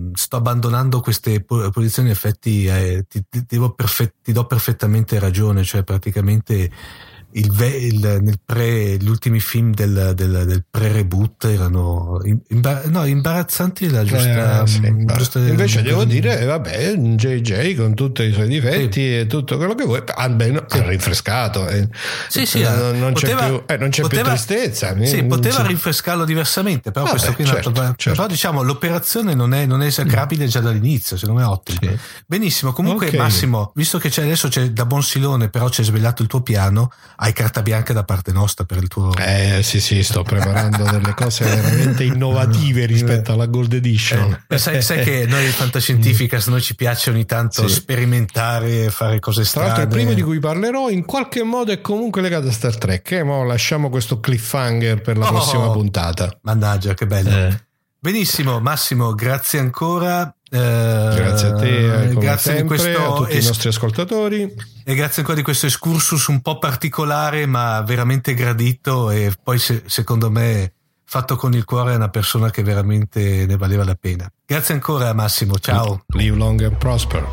sto abbandonando queste posizioni, in effetti eh, ti, ti, devo perfett, ti do perfettamente ragione, cioè praticamente il, il, nel pre, gli ultimi film del, del, del pre-reboot erano imbar- no, imbarazzanti la giusta, eh, sì, giusta invece devo dire vabbè, J J con tutti i suoi difetti sì. e tutto quello che vuoi almeno sì. ha rinfrescato eh. sì, sì, non, non poteva, c'è, più, eh, non c'è poteva, più tristezza sì, poteva sì. rinfrescarlo diversamente, però vabbè, questo qui certo, però, certo. però diciamo l'operazione non è, non è esecrabile mm. già dall'inizio, secondo me è ottimo sì. Benissimo, comunque okay. Massimo, visto che c'è adesso c'è da buon silone, però c'è svegliato il tuo piano, hai carta bianca da parte nostra per il tuo eh sì sì sto preparando delle cose veramente innovative rispetto alla Gold Edition eh, sai, sai che noi Fantascientificast noi ci piace ogni tanto sì. sperimentare, fare cose strane. Tra l'altro il primo di cui parlerò in qualche modo è comunque legato a Star Trek eh? Ma lasciamo questo cliffhanger per la oh, prossima puntata. Mannaggia che bello eh. Benissimo Massimo, grazie ancora. Eh, grazie a te, come grazie sempre, di questo a tutti es- i nostri ascoltatori e grazie ancora di questo excursus un po' particolare ma veramente gradito, e poi se, secondo me fatto con il cuore, è una persona che veramente ne valeva la pena. Grazie ancora Massimo, ciao. Live long and prosper.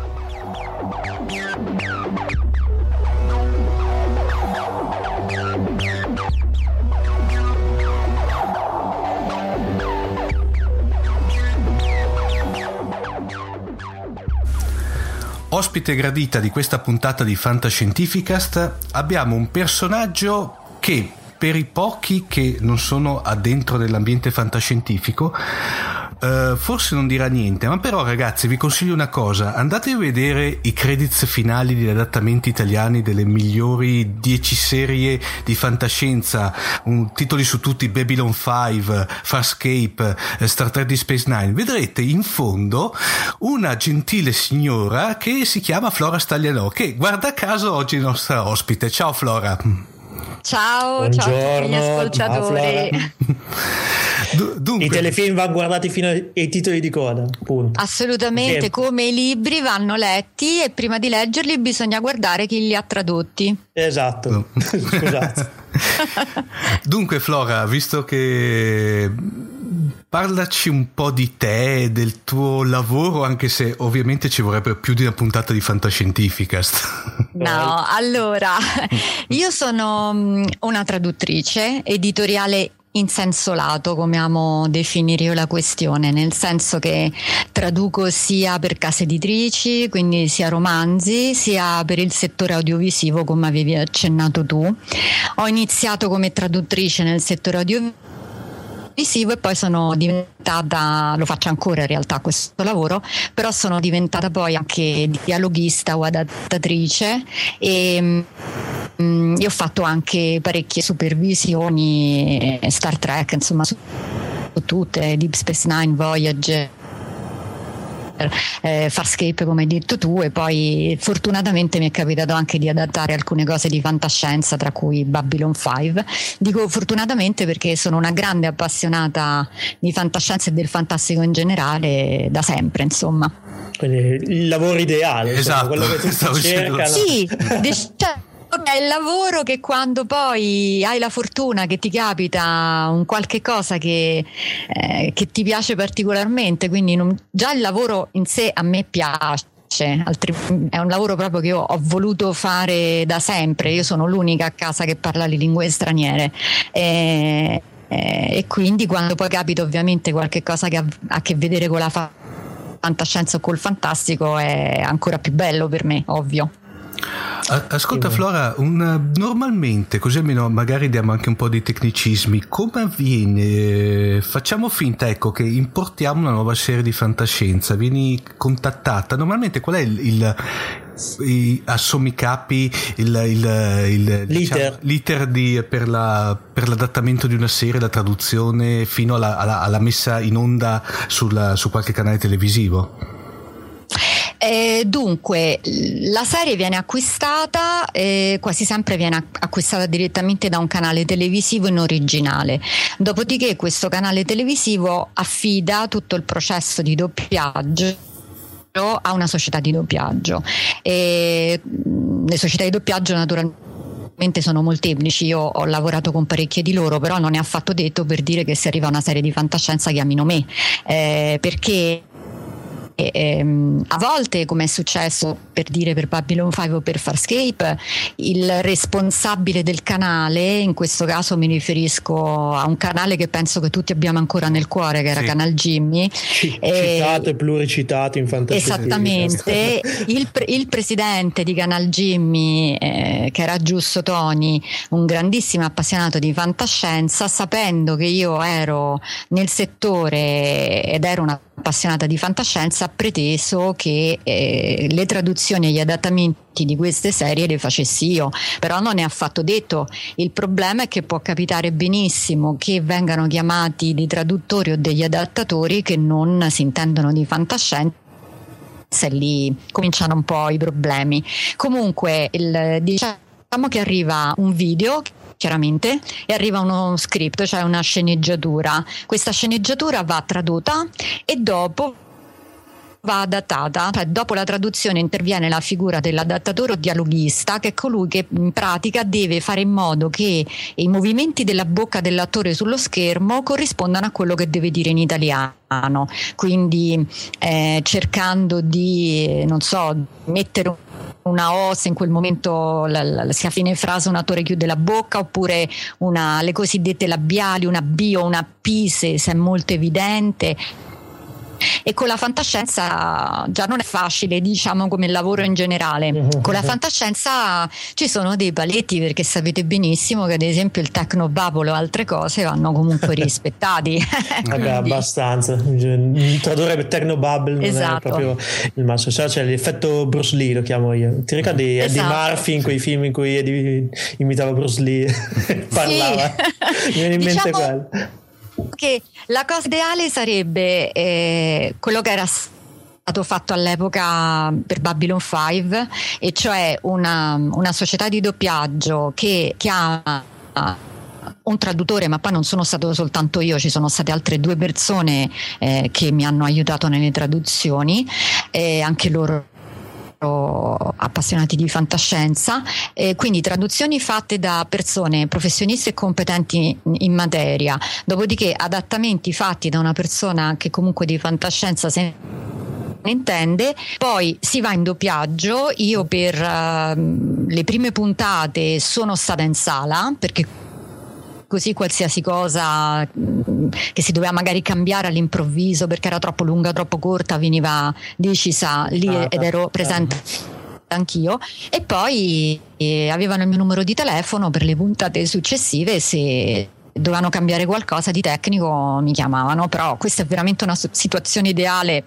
Ospite gradita di questa puntata di Fantascientificast abbiamo un personaggio che, per i pochi che non sono addentro nell'ambiente fantascientifico, Uh, forse non dirà niente, ma però ragazzi vi consiglio una cosa: andate a vedere i credits finali degli adattamenti italiani delle migliori dieci serie di fantascienza, un, titoli su tutti: Babylon cinque, Farscape, Star Trek Deep Space Nine. Vedrete in fondo una gentile signora che si chiama Flora Staglianò, che guarda caso oggi è nostra ospite. Ciao Flora. Ciao, buongiorno, ciao a tutti gli ascoltatori. Dunque, i telefilm vanno guardati fino ai titoli di coda, punto. Assolutamente, sì. Come i libri vanno letti e prima di leggerli bisogna guardare chi li ha tradotti. Esatto. No. Scusate. Dunque Flora, visto che parlaci un po' di te, del tuo lavoro, anche se ovviamente ci vorrebbe più di una puntata di Fantascientificast. No, allora, io sono una traduttrice editoriale in senso lato, come amo definire io la questione, nel senso che traduco sia per case editrici, quindi sia romanzi, sia per il settore audiovisivo, come avevi accennato tu. Ho iniziato come traduttrice nel settore audiovisivo e poi sono diventata, lo faccio ancora in realtà questo lavoro, però sono diventata poi anche dialoghista o adattatrice e mh, io ho fatto anche parecchie supervisioni, Star Trek, insomma su, su tutte, Deep Space Nine, Voyager, Eh, Farscape come hai detto tu, e poi fortunatamente mi è capitato anche di adattare alcune cose di fantascienza, tra cui Babylon cinque. Dico fortunatamente perché sono una grande appassionata di fantascienza e del fantastico in generale da sempre, insomma. Quindi il lavoro ideale, esatto, insomma, quello che tutti cercano. Sì, cioè, è il lavoro che quando poi hai la fortuna che ti capita un qualche cosa che, eh, che ti piace particolarmente, quindi non, già il lavoro in sé a me piace, altri, è un lavoro proprio che io ho voluto fare da sempre. Io sono l'unica a casa che parla le lingue straniere e, e quindi quando poi capita ovviamente qualche cosa che ha a che vedere con la fantascienza o col fantastico è ancora più bello per me, ovvio. Ascolta Flora, un, normalmente, così almeno magari diamo anche un po' di tecnicismi, come avviene? Facciamo finta, ecco, che importiamo una nuova serie di fantascienza, vieni contattata, normalmente qual è il, il, il a sommi capi il, il, il l'iter, diciamo, l'iter di, per, la, per l'adattamento di una serie, la traduzione fino alla, alla, alla messa in onda sulla, su qualche canale televisivo? Eh, dunque la serie viene acquistata, eh, quasi sempre viene acquistata direttamente da un canale televisivo in originale, dopodiché questo canale televisivo affida tutto il processo di doppiaggio a una società di doppiaggio e le società di doppiaggio naturalmente sono molteplici. Io ho lavorato con parecchie di loro, però non è affatto detto per dire che se arriva una serie di fantascienza chiamino me, eh, perché E, ehm, a volte, come è successo per dire per Babylon cinque o per Farscape, il responsabile del canale, in questo caso mi riferisco a un canale che penso che tutti abbiamo ancora nel cuore, che era sì. Canal Jimmy, sì, e, citato e pluricitato in fantascienza. Esattamente. il, pre- il presidente di Canal Jimmy, eh, che era Giusto Toni, un grandissimo appassionato di fantascienza, sapendo che io ero nel settore ed ero una appassionata di fantascienza, ha preteso che eh, le traduzioni e gli adattamenti di queste serie le facessi io, però non è affatto detto. Il problema è che può capitare benissimo che vengano chiamati dei traduttori o degli adattatori che non si intendono di fantascienza, e lì cominciano un po' i problemi. Comunque il, diciamo che arriva un video, chiaramente, e arriva uno script, cioè una sceneggiatura. Questa sceneggiatura va tradotta e dopo va adattata, cioè dopo la traduzione interviene la figura dell'adattatore o dialoghista, che è colui che in pratica deve fare in modo che i movimenti della bocca dell'attore sullo schermo corrispondano a quello che deve dire in italiano, quindi eh, cercando di, non so, mettere una O se in quel momento la, la, sia a fine frase un attore chiude la bocca, oppure una, le cosiddette labiali, una B o una P se, se è molto evidente. E con la fantascienza già non è facile, diciamo, come lavoro in generale. Con la fantascienza ci sono dei paletti, perché sapete benissimo che ad esempio il technobubble o altre cose vanno comunque rispettati. Vabbè, abbastanza. Tradurre technobubble non esatto. è proprio il massimo. Cioè, c'è l'effetto Bruce Lee, lo chiamo io. Ti ricordi esatto. Eddie Murphy in quei film in cui Eddie imitava Bruce Lee? Parlava. Sì. Mi viene in mente diciamo... quello. Che la cosa ideale sarebbe eh, quello che era stato fatto all'epoca per Babylon cinque, e cioè una, una società di doppiaggio che chiama un traduttore, ma poi non sono stato soltanto io, ci sono state altre due persone eh, che mi hanno aiutato nelle traduzioni, e anche loro appassionati di fantascienza, eh, quindi traduzioni fatte da persone professionisti e competenti in, in materia, dopodiché adattamenti fatti da una persona che comunque di fantascienza se ne intende, poi si va in doppiaggio. Io per uh, le prime puntate sono stata in sala, perché così qualsiasi cosa che si doveva magari cambiare all'improvviso perché era troppo lunga, troppo corta, veniva decisa lì ah, ed ero presente anch'io. E poi eh, avevano il mio numero di telefono per le puntate successive, se dovevano cambiare qualcosa di tecnico mi chiamavano. Però questa è veramente una situazione ideale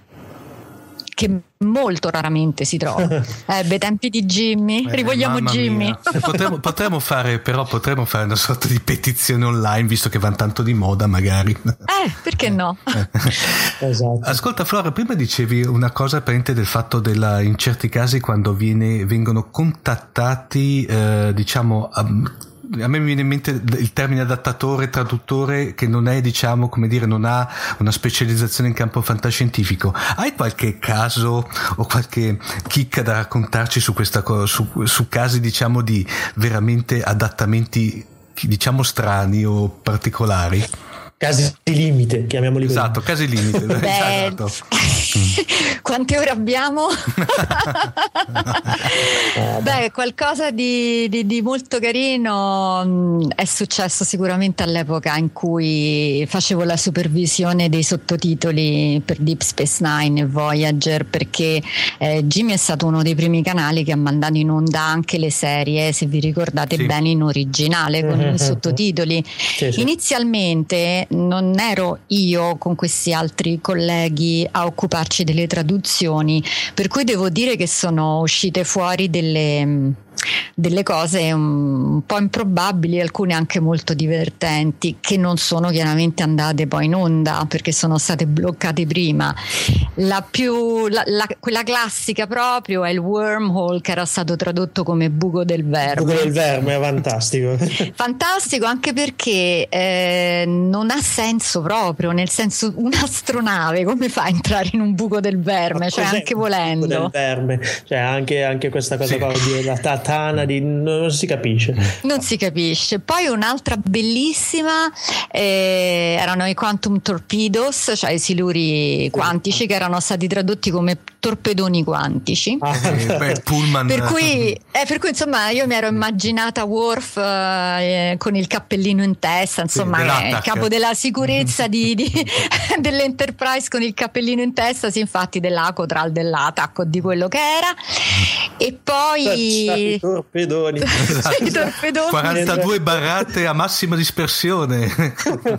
che molto raramente si trova. Eh, bei tempi di Jimmy, eh, rivogliamo Jimmy. Potremmo, potremmo fare, però potremmo fare una sorta di petizione online, visto che vanno tanto di moda, magari. Eh, perché no? Esatto. Ascolta Flora, prima dicevi una cosa parente del fatto della, in certi casi quando viene, vengono contattati, eh, diciamo, um, a me mi viene in mente il termine adattatore, traduttore, che non è, diciamo, come dire, non ha una specializzazione in campo fantascientifico. Hai qualche caso o qualche chicca da raccontarci su questa cosa, su, su casi, diciamo, di veramente adattamenti, diciamo, strani o particolari? Casi limite, chiamiamoli così. Esatto, casi limite. Beh, esatto. Quante ore abbiamo? Beh, qualcosa di, di, di molto carino mh, è successo sicuramente all'epoca in cui facevo la supervisione dei sottotitoli per Deep Space Nine e Voyager, perché eh, Jimmy è stato uno dei primi canali che ha mandato in onda anche le serie, se vi ricordate sì. bene, in originale con mm-hmm. i sottotitoli. Sì, sì. Inizialmente non ero io con questi altri colleghi a occuparci delle traduzioni, per cui devo dire che sono uscite fuori delle delle cose un po' improbabili, alcune anche molto divertenti, che non sono chiaramente andate poi in onda perché sono state bloccate prima. La più la, la, quella classica proprio è il wormhole, che era stato tradotto come buco del verme. Buco del verme è fantastico. Fantastico, anche perché eh, non ha senso proprio, nel senso, un'astronave come fa a entrare in un buco del verme? Ma cioè, anche volendo. Buco del verme, cioè anche, anche questa cosa sì. qua di adattata katana, di, non si capisce. Non si capisce. Poi un'altra bellissima eh, erano i Quantum Torpedoes, cioè i siluri quantici che erano stati tradotti come torpedoni quantici. Ah, Beh, Pullman. Per cui, eh, per cui insomma io mi ero immaginata Worf eh, con il cappellino in testa, insomma Sì, il capo della sicurezza di, di, dell'Enterprise con il cappellino in testa, sì, infatti dell'Acotral, dell'Atac o di quello che era. E poi i torpedoni. Esatto. I torpedoni. quarantadue barrate a massima dispersione.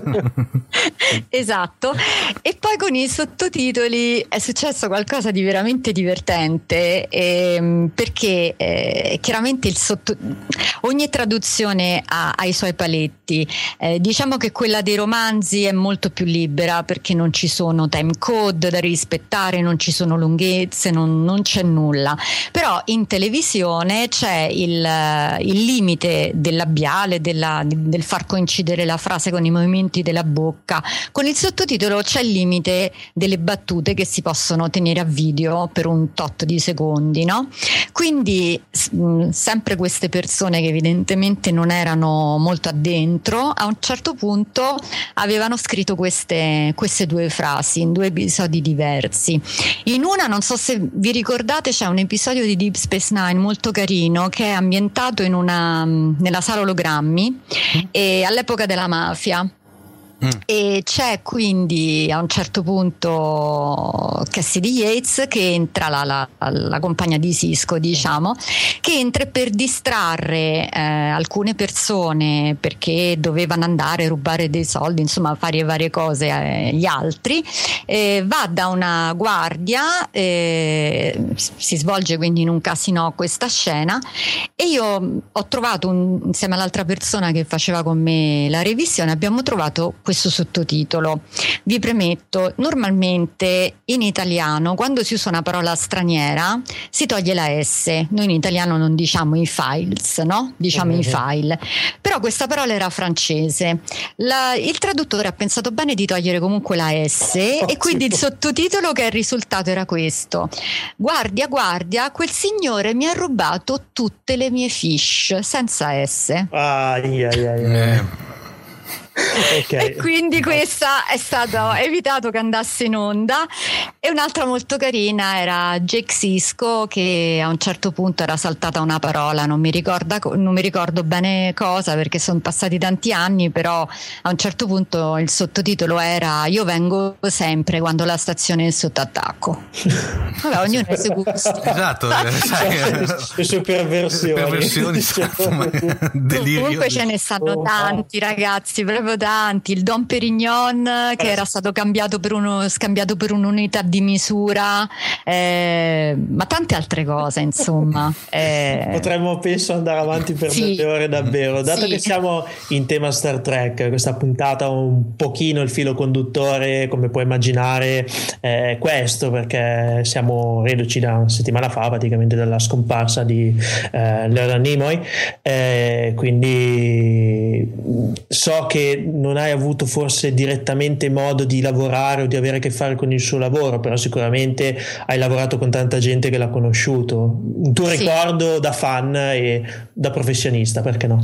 Esatto. E poi con i sottotitoli è successo qualcosa di veramente divertente, ehm, perché eh, chiaramente il sotto... ogni traduzione ha, ha i suoi paletti. Eh, diciamo che quella dei romanzi è molto più libera perché non ci sono time code da rispettare, non ci sono lunghezze, non, non c'è nulla. Però in televisione c'è il, il limite del labiale, della, del far coincidere la frase con i movimenti della bocca. Con il sottotitolo c'è il limite delle battute che si possono tenere a video per un tot di secondi, no? Quindi mh, sempre queste persone che evidentemente non erano molto addentro, a un certo punto avevano scritto queste, queste due frasi in due episodi diversi. In una, non so se vi ricordate, c'è un episodio di Deep Space Nine molto carino che è ambientato in una, nella sala ologrammi e all'epoca della mafia. Mm. E c'è quindi a un certo punto Cassidy Yates che entra, la, la, la compagna di Sisko, diciamo, che entra per distrarre eh, alcune persone perché dovevano andare a rubare dei soldi, insomma fare varie cose agli altri. Eh, va da una guardia, eh, si svolge quindi in un casinò questa scena, e io ho trovato un, insieme all'altra persona che faceva con me la revisione, abbiamo trovato questo sottotitolo. Vi premetto, normalmente in italiano quando si usa una parola straniera si toglie la S, noi in italiano non diciamo i files, no? Diciamo uh-huh. i file, però questa parola era francese. La, il traduttore ha pensato bene di togliere comunque la S oh, e quindi sì. Il sottotitolo che è il risultato era questo: guardia guardia, quel signore mi ha rubato tutte le mie fish, senza S. Ah, yeah, yeah, yeah. Eh. Okay. E quindi questa è stato evitato che andasse in onda. E un'altra molto carina era Jake Sisko, che a un certo punto era saltata una parola, non mi ricorda, non mi ricordo bene cosa perché sono passati tanti anni, però a un certo punto il sottotitolo era io vengo sempre quando la stazione è sotto attacco. Vabbè, ognuno ha i suoi gusti. Esatto, sai, le sue perversioni, perversioni delirio. Comunque ce ne stanno oh, tanti ragazzi, proprio tanti. Il Dom Perignon che era stato cambiato per uno, scambiato per un'unità di misura, eh, ma tante altre cose, insomma. Eh, Potremmo penso andare avanti per sì. delle ore davvero, dato sì. che siamo in tema Star Trek, questa puntata un pochino il filo conduttore, come puoi immaginare, è questo, perché siamo reduci da una settimana fa praticamente dalla scomparsa di eh, Leonard Nimoy, eh, quindi so che non hai avuto forse direttamente modo di lavorare o di avere a che fare con il suo lavoro, però sicuramente hai lavorato con tanta gente che l'ha conosciuto. Un tuo sì. ricordo da fan e da professionista, perché no?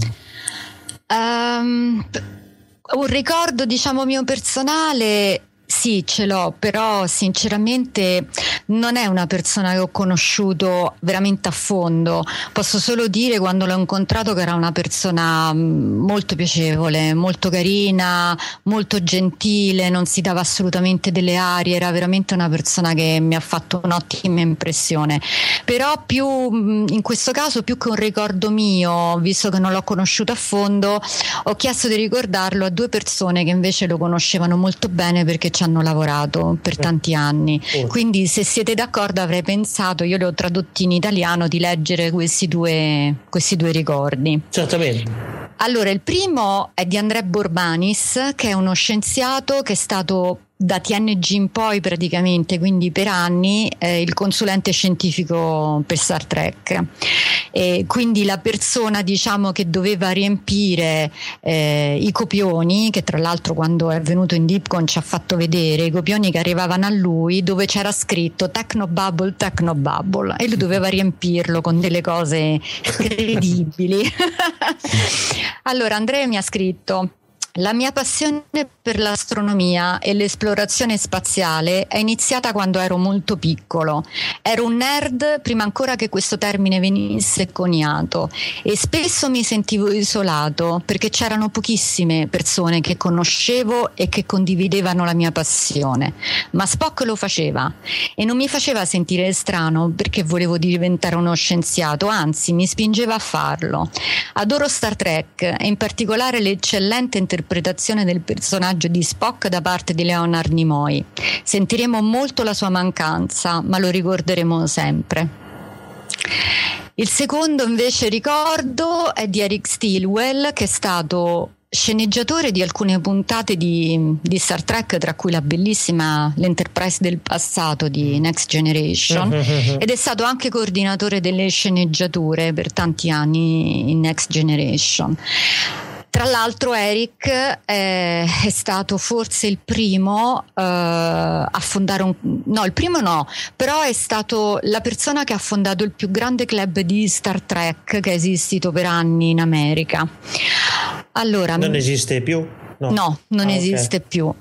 Um, un ricordo diciamo mio personale, sì, ce l'ho, però sinceramente non è una persona che ho conosciuto veramente a fondo. Posso solo dire quando l'ho incontrato che era una persona molto piacevole, molto carina, molto gentile, non si dava assolutamente delle arie, era veramente una persona che mi ha fatto un'ottima impressione. Però più in questo caso, più che un ricordo mio, visto che non l'ho conosciuto a fondo, ho chiesto di ricordarlo a due persone che invece lo conoscevano molto bene perché ci hanno lavorato per tanti anni. Quindi se siete d'accordo avrei pensato, io li ho tradotti in italiano, di leggere questi due, questi due ricordi. Certamente. Allora, il primo è di Andrea Borbanis, che è uno scienziato che è stato da T N G in poi praticamente, quindi per anni, eh, il consulente scientifico per Star Trek, e quindi la persona, diciamo, che doveva riempire eh, i copioni, che tra l'altro quando è venuto in Deepcon ci ha fatto vedere i copioni che arrivavano a lui dove c'era scritto Technobubble, Technobubble, e lui doveva riempirlo con delle cose credibili. Allora Andrea mi ha scritto: la mia passione per l'astronomia e l'esplorazione spaziale è iniziata quando ero molto piccolo. Ero un nerd prima ancora che questo termine venisse coniato e spesso mi sentivo isolato perché c'erano pochissime persone che conoscevo e che condividevano la mia passione. Ma Spock lo faceva e non mi faceva sentire strano perché volevo diventare uno scienziato, anzi mi spingeva a farlo. Adoro Star Trek e in particolare l'eccellente interpretazione del personaggio di Spock da parte di Leonard Nimoy. Sentiremo molto la sua mancanza, ma lo ricorderemo sempre. Il secondo invece ricordo è di Eric Stilwell, che è stato sceneggiatore di alcune puntate di, di Star Trek, tra cui la bellissima l'Enterprise del passato di Next Generation, ed è stato anche coordinatore delle sceneggiature per tanti anni in Next Generation. Tra l'altro Eric è, è stato forse il primo uh, a fondare un... no, il primo no, però è stato la persona che ha fondato il più grande club di Star Trek che è esistito per anni in America. Allora, non esiste più? No, no non ah, esiste okay. più.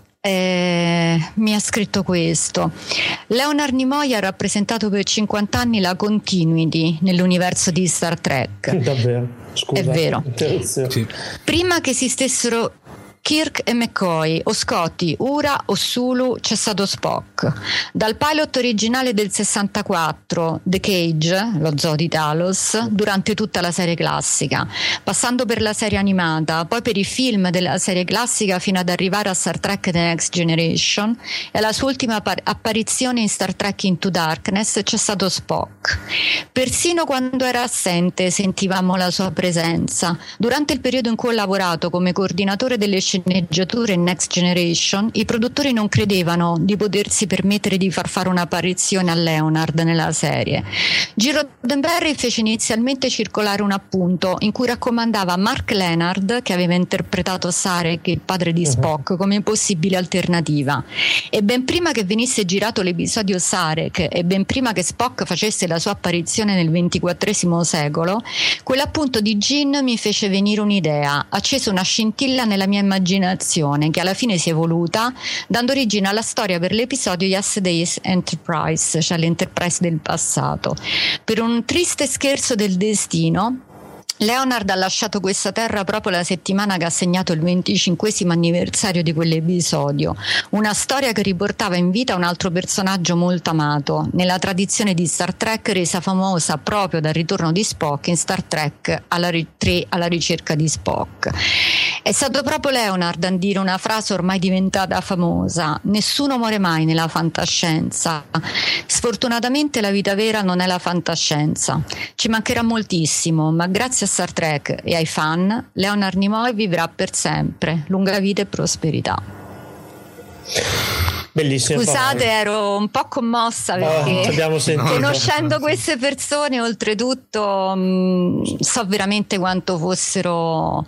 Eh, mi ha scritto questo: Leonard Nimoy ha rappresentato per cinquanta anni la continuity nell'universo di Star Trek. Davvero? Scusa, è vero. Sì. Prima che esistessero Kirk e McCoy, o Scotty, Uhura o Sulu, c'è stato Spock. Dal pilot originale del sessantaquattro, The Cage, lo zoo di Talos, durante tutta la serie classica, passando per la serie animata, poi per i film della serie classica fino ad arrivare a Star Trek The Next Generation, e alla sua ultima par- apparizione in Star Trek Into Darkness c'è stato Spock. Persino quando era assente sentivamo la sua presenza. Durante il periodo in cui ho lavorato come coordinatore delle sceneggiature in Next Generation, i produttori non credevano di potersi permettere di far fare un'apparizione a Leonard nella serie. Gene Roddenberry fece inizialmente circolare un appunto in cui raccomandava a Mark Lenard, che aveva interpretato Sarek, il padre di Spock, come possibile alternativa. E ben prima che venisse girato l'episodio Sarek e ben prima che Spock facesse la sua apparizione nel ventiquattresimo secolo, quell'appunto di Gene mi fece venire un'idea, accese una scintilla nella mia immaginazione, che alla fine si è evoluta, dando origine alla storia per l'episodio Yesterday's Enterprise, cioè l'Enterprise del passato. Per un triste scherzo del destino, Leonard ha lasciato questa terra proprio la settimana che ha segnato il venticinquesimo anniversario di quell'episodio, una storia che riportava in vita un altro personaggio molto amato nella tradizione di Star Trek, resa famosa proprio dal ritorno di Spock in Star Trek alla ri- tre alla ricerca di Spock. È stato proprio Leonard a dire una frase ormai diventata famosa: nessuno muore mai nella fantascienza. Sfortunatamente la vita vera non è la fantascienza. Ci mancherà moltissimo, ma grazie a Star Trek e ai fan, Leonard Nimoy vivrà per sempre. Lunga vita e prosperità. Bellissimo. Scusate, ero un po' commossa perché oh, conoscendo queste persone, oltretutto mh, so veramente quanto fossero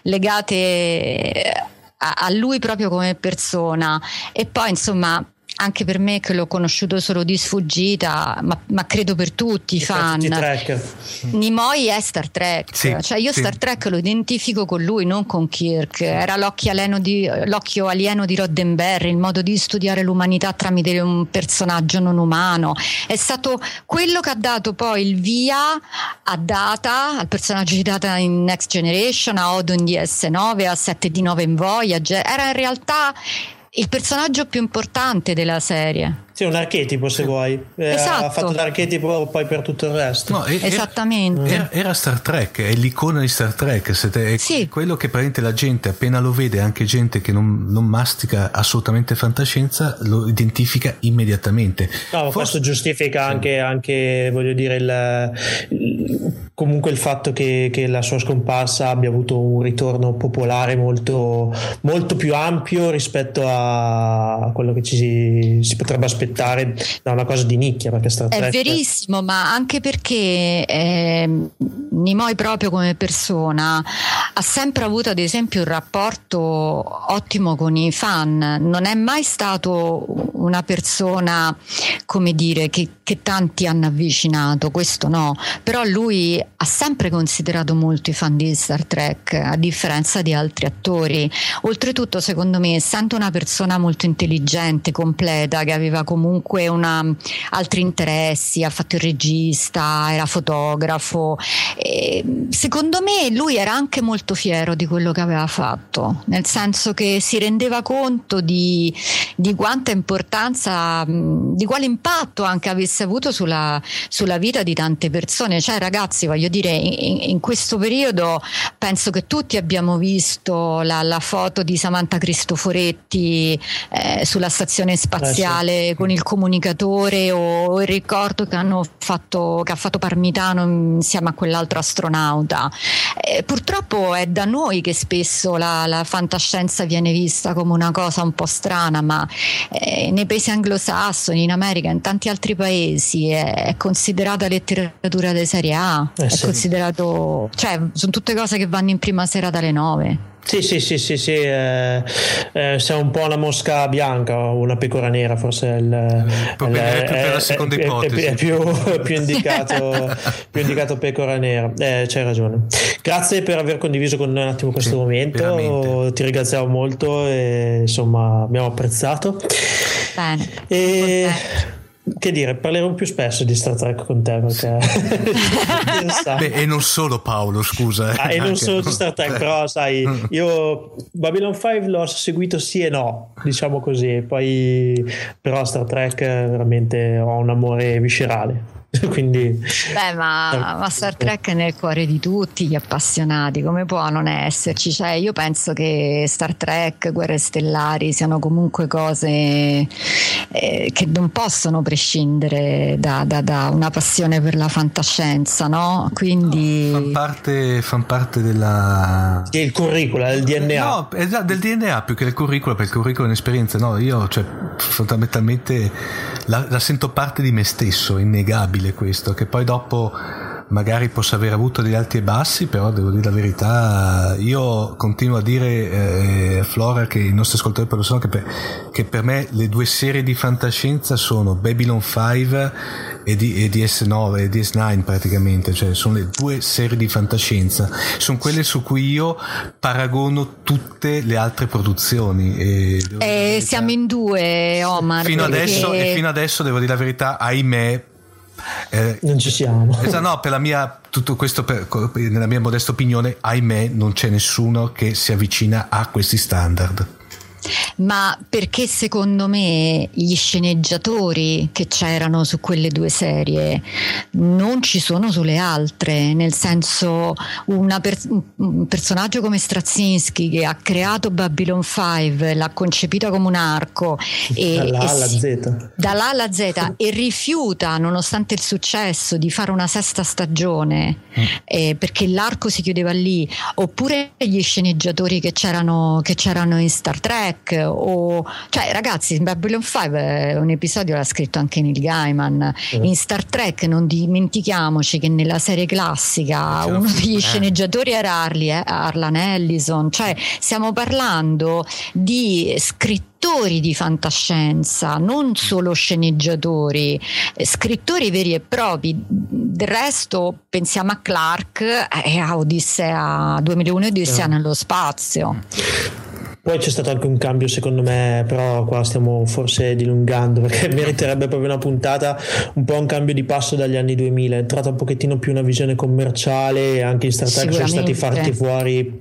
legate a, a lui proprio come persona. E poi insomma, anche per me, che l'ho conosciuto solo di sfuggita, ma, ma credo per tutti i fan, Nimoy è Star Trek, sì, cioè io sì. Star Trek lo identifico con lui, non con Kirk. Era l'occhio alieno di, l'occhio alieno di Roddenberry, il modo di studiare l'umanità tramite un personaggio non umano. È stato quello che ha dato poi il via a Data, al personaggio di Data in Next Generation, a Odo in D S nove, a sette D nove in Voyager. Era in realtà il personaggio più importante della serie. Sì, un archetipo, se vuoi. Esatto. Ha fatto l'archetipo poi per tutto il resto. No, era, esattamente. Era, era Star Trek, è l'icona di Star Trek. Siete, è sì. quello che praticamente la gente appena lo vede, anche gente che non, non mastica assolutamente fantascienza, lo identifica immediatamente. No, ma Forse, questo giustifica sì. anche, anche, voglio dire, il, il comunque il fatto che, che la sua scomparsa abbia avuto un ritorno popolare molto, molto più ampio rispetto a quello che ci si, si potrebbe aspettare da una cosa di nicchia, perché Star Trek è verissimo, ma anche perché eh, Nimoy proprio come persona ha sempre avuto ad esempio un rapporto ottimo con i fan, non è mai stato una persona, come dire, che, che tanti hanno avvicinato, questo no, però lui ha sempre considerato molto i fan di Star Trek, a differenza di altri attori. Oltretutto, secondo me, essendo una persona molto intelligente, completa, che aveva comunque una, altri interessi, ha fatto il regista, era fotografo, e secondo me lui era anche molto fiero di quello che aveva fatto, nel senso che si rendeva conto di, di quanta importanza, di quale impatto anche avesse avuto sulla, sulla vita di tante persone. Cioè, ragazzi, voglio dire, in, in questo periodo penso che tutti abbiamo visto la, la foto di Samantha Cristoforetti eh, sulla stazione spaziale, eh sì, con il comunicatore, o il ricordo che hanno fatto, che ha fatto Parmitano insieme a quell'altro astronauta. Eh, purtroppo è da noi che spesso la, la fantascienza viene vista come una cosa un po' strana, ma eh, nei paesi anglosassoni, in America, in tanti altri paesi è, è considerata letteratura di serie A, eh, è sì. considerato, cioè sono tutte cose che vanno in prima serata alle nove. Sì, sì, sì, sì, sì. Eh, eh, sei un po' una mosca bianca o una pecora nera, forse è il, è, il, è, per la seconda è, ipotesi. È, è più, più, indicato, più indicato pecora nera. Eh, c'hai ragione. Grazie per aver condiviso con noi un attimo questo sì, momento. Veramente. Ti ringraziamo molto e insomma abbiamo apprezzato. Bene. E... che dire, parleremo più spesso di Star Trek con te, perché Beh, e non solo, Paolo, scusa ah, e non solo di Star Trek, però sai, io Babylon cinque l'ho seguito sì e no, diciamo così, poi però Star Trek veramente ho un amore viscerale. Quindi beh, ma, ma Star Trek è nel cuore di tutti gli appassionati, come può non esserci? Cioè, io penso che Star Trek, Guerre Stellari siano comunque cose eh, che non possono prescindere da, da, da una passione per la fantascienza, no? Quindi no, fan parte, fan parte della del curriculum, del D N A. No, esatto, del D N A più che del curriculum, perché il curriculum è un'esperienza. No, io cioè fondamentalmente la, la sento parte di me stesso, innegabile questo, che poi dopo magari posso aver avuto degli alti e bassi, però devo dire la verità, io continuo a dire eh, Flora, che i nostri ascoltatori lo sanno, che per, che per me le due serie di fantascienza sono Babylon cinque e, di, e D S nove e D S nove praticamente, cioè sono le due serie di fantascienza, sono quelle su cui io paragono tutte le altre produzioni e eh, siamo in due, Omar, fino perché... adesso, e fino adesso devo dire la verità, ahimè Eh, non ci siamo. Esatto, no, per la mia tutto questo per, nella mia modesta opinione, ahimè, non c'è nessuno che si avvicina a questi standard. Ma perché secondo me gli sceneggiatori che c'erano su quelle due serie non ci sono sulle altre, nel senso una per, un personaggio come Straczynski che ha creato Babylon cinque, l'ha concepita come un arco e, dalla A e alla si, Z dalla A alla Z e rifiuta, nonostante il successo, di fare una sesta stagione mm. eh, perché l'arco si chiudeva lì, oppure gli sceneggiatori che c'erano, che c'erano in Star Trek, o cioè ragazzi, Babylon cinque un episodio l'ha scritto anche Neil Gaiman. mm. In Star Trek non dimentichiamoci che nella serie classica uno degli eh. sceneggiatori era Harley, eh, Harlan Ellison, cioè stiamo parlando di scrittori di fantascienza, non solo sceneggiatori, scrittori veri e propri. Del resto pensiamo a Clark e a Odissea duemilauno e Odissea mm. nello spazio. Poi c'è stato anche un cambio, secondo me, però qua stiamo forse dilungando, perché meriterebbe proprio una puntata, un po' un cambio di passo dagli anni duemila. È entrata un pochettino più una visione commerciale, e anche in Star Trek sono stati fatti fuori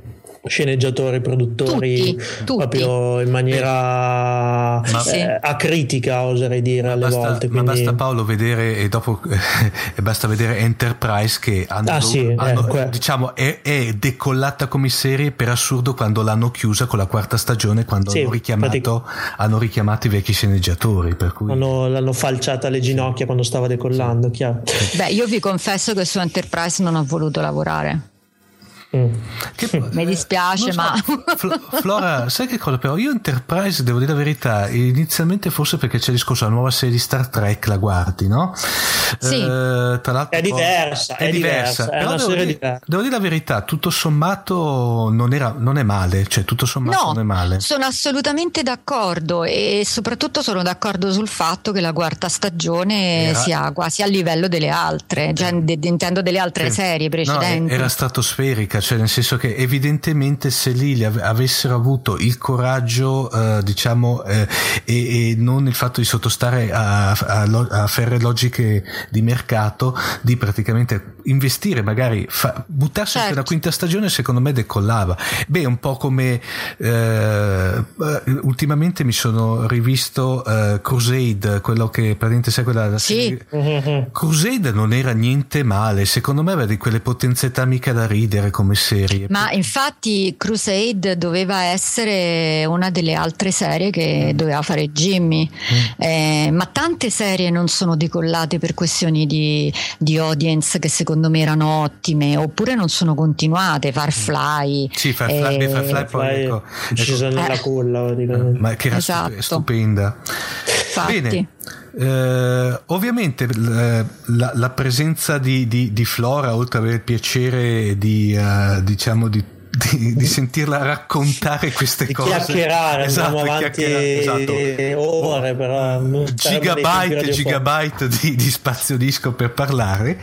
sceneggiatori, produttori, tutti, tutti. proprio in maniera ma, eh, acritica, oserei dire alle basta, volte. Ma quindi... basta, Paolo, vedere e dopo e basta vedere Enterprise che hanno, ah, sì, hanno, eh, diciamo è, è decollata come serie, per assurdo, quando l'hanno chiusa con la quarta stagione, quando sì, hanno richiamato pratic- hanno richiamato i vecchi sceneggiatori, per cui hanno, l'hanno falciata alle ginocchia quando stava decollando, sì. Chiaro. Beh, io vi confesso che su Enterprise non ho voluto lavorare. Mm. Che, mi dispiace, so, ma Flora, sai che cosa? Però io Enterprise, devo dire la verità, inizialmente forse perché c'è il discorso, la nuova serie di Star Trek la guardi, no? Sì. Eh, tra l'altro è diversa, è, è diversa, diversa, però è una devo, serie dire, diversa. Devo dire la verità, tutto sommato non, era, non è male, cioè tutto sommato no, non è male. Sono assolutamente d'accordo, e soprattutto sono d'accordo sul fatto che la quarta stagione era... sia quasi a livello delle altre, cioè, de, de, intendo delle altre sì. serie precedenti. No, era stratosferica, cioè nel senso che evidentemente se lì avessero avuto il coraggio, eh, diciamo, eh, e, e non il fatto di sottostare a, a, a ferre logiche di mercato, di praticamente investire, magari fa, buttarsi certo. anche la quinta stagione, secondo me decollava. Beh, un po' come eh, ultimamente mi sono rivisto eh, Crusade, quello che praticamente sai quella la sì. serie. Crusade non era niente male, secondo me aveva di quelle potenzialità mica da ridere come serie. Ma infatti Crusade doveva essere una delle altre serie che mm. doveva fare Jimmy, mm. eh, ma tante serie non sono decollate per questioni di, di audience che secondo me erano ottime, oppure non sono continuate. Farfly, sì, Farfly, eh, Farfly poi ecco, uccisa ecco, nella eh, culla, ma che era esatto. stupenda. Infatti. Bene. Eh, ovviamente la, la presenza di, di, di Flora, oltre ad avere il piacere di uh, diciamo di Di, di sentirla raccontare queste di cose, chiacchierare, esatto, andiamo avanti esatto. ore, però gigabyte e gigabyte di, di spazio disco per parlare,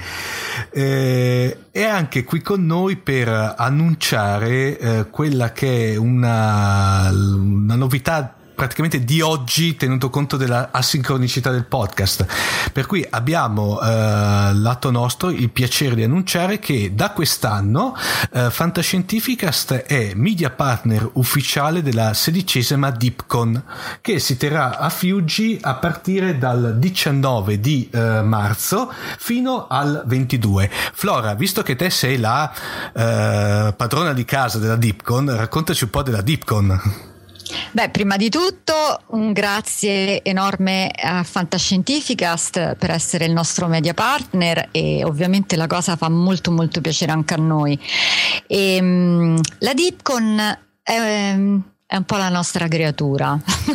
eh, è anche qui con noi per annunciare eh, quella che è una, una novità praticamente di oggi, tenuto conto della asincronicità del podcast, per cui abbiamo eh, lato nostro il piacere di annunciare che da quest'anno eh, Fantascientificast è media partner ufficiale della sedicesima DeepCon, che si terrà a Fiuggi a partire dal diciannove di eh, marzo fino al ventidue. Flora, visto che te sei la eh, padrona di casa della DeepCon, raccontaci un po' della DeepCon. Beh, prima di tutto un grazie enorme a Fantascientificast per essere il nostro media partner, e ovviamente la cosa fa molto molto piacere anche a noi. E, um, la DeepCon è, um, è un po' la nostra creatura.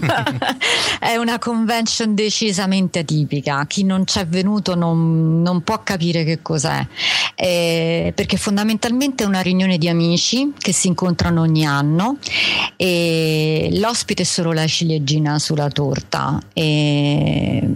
È una convention decisamente atipica. Chi non c'è venuto non, non può capire che cos'è, eh, perché fondamentalmente è una riunione di amici che si incontrano ogni anno, e l'ospite è solo la ciliegina sulla torta. E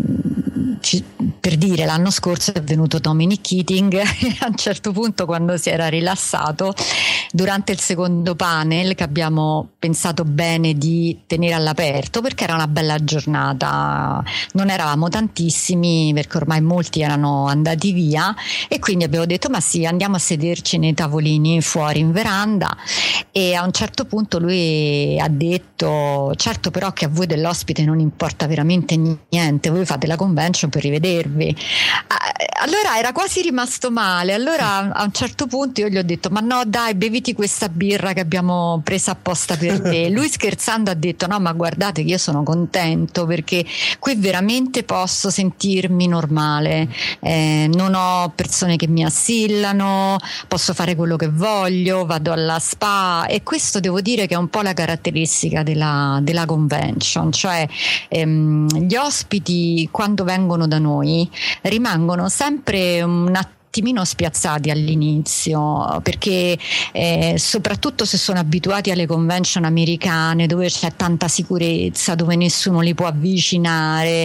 per dire, l'anno scorso è venuto Dominic Keating e a un certo punto, quando si era rilassato durante il secondo panel, che abbiamo pensato bene di tenere all'aperto perché era una bella giornata, non eravamo tantissimi perché ormai molti erano andati via, e quindi abbiamo detto ma sì, andiamo a sederci nei tavolini fuori in veranda. E a un certo punto lui ha detto: certo, però che a voi dell'ospite non importa veramente niente, voi fate la convention per rivedervi. Allora era quasi rimasto male. Allora a un certo punto io gli ho detto: ma no dai, beviti questa birra che abbiamo presa apposta per te. Lui scherzando ha detto: no, ma guardate che io sono contento perché qui veramente posso sentirmi normale, eh, non ho persone che mi assillano, posso fare quello che voglio, vado alla spa. E questo devo dire che è un po' la caratteristica della, della convention, cioè ehm, gli ospiti quando vengono da noi rimangono sempre un attimino spiazzati all'inizio, perché eh, soprattutto se sono abituati alle convention americane dove c'è tanta sicurezza, dove nessuno li può avvicinare,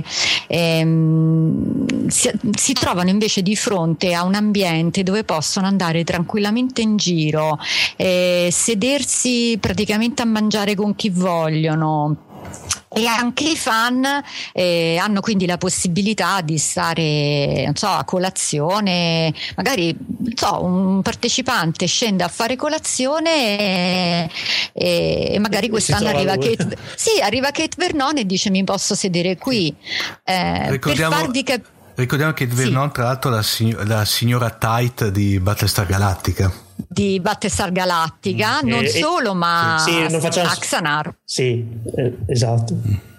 ehm, si, si trovano invece di fronte a un ambiente dove possono andare tranquillamente in giro, eh, sedersi praticamente a mangiare con chi vogliono, E anche i fan eh, hanno quindi la possibilità di stare, non so, a colazione, magari non so, un partecipante scende a fare colazione e, e magari quest'anno arriva Kate, sì, arriva Kate Vernon e dice: mi posso sedere qui, eh, per farvi capire. Ricordiamo che Vernon, sì, tra l'altro, la, sig- la signora Tight di Battlestar Galactica. Di Battlestar Galactica, mm. non e, solo, ma sì, non facciamo... Axanar. Sì, eh, esatto.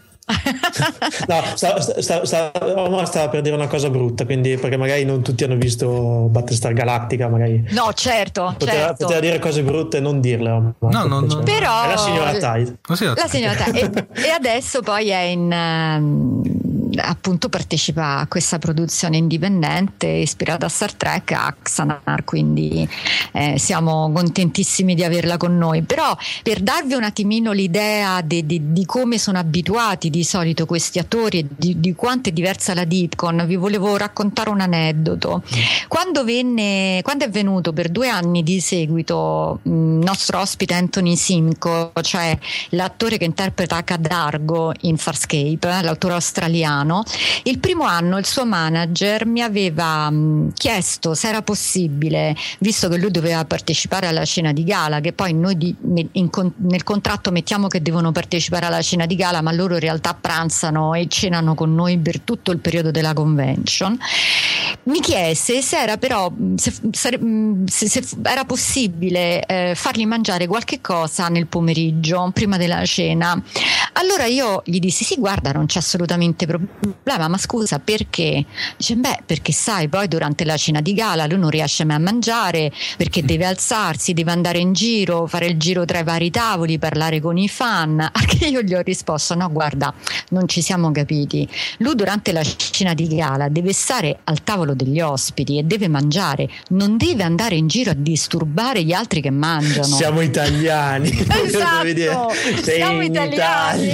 No, stava, stava, stava, stava per dire una cosa brutta, quindi, perché magari non tutti hanno visto Battlestar Galactica, magari. No, certo, poteva, certo. poteva dire cose brutte e non dirle. No, no, no. Però è la signora Tide. La signora Tide. E, e adesso poi è in um, appunto partecipa a questa produzione indipendente ispirata a Star Trek, Axanar, quindi eh, siamo contentissimi di averla con noi. Però per darvi un attimino l'idea di, di, di come sono abituati di solito questi attori e di, di quanto è diversa la Dipcon, vi volevo raccontare un aneddoto. Quando venne, quando è venuto per due anni di seguito il nostro ospite Anthony Simcoe, cioè l'attore che interpreta Cadargo in Farscape, l'autore australiano, il primo anno il suo manager mi aveva mh, chiesto se era possibile, visto che lui doveva partecipare alla cena di gala, che poi noi di, in, nel contratto mettiamo che devono partecipare alla cena di gala, ma loro in realtà pranzano e cenano con noi per tutto il periodo della convention. Mi chiese se era però se, se, se era possibile eh, fargli mangiare qualche cosa nel pomeriggio prima della cena. Allora io gli dissi: sì, guarda, non c'è assolutamente problema, ma scusa, perché? Dice: beh, perché sai, poi durante la cena di gala lui non riesce mai a mangiare perché deve alzarsi, deve andare in giro, fare il giro tra i vari tavoli, parlare con i fan. Anche io gli ho risposto: no, guarda, non ci siamo capiti. Lui durante la cena di gala deve stare al tavolo degli ospiti e deve mangiare, non deve andare in giro a disturbare gli altri che mangiano. Siamo italiani. Esatto, siamo italiani.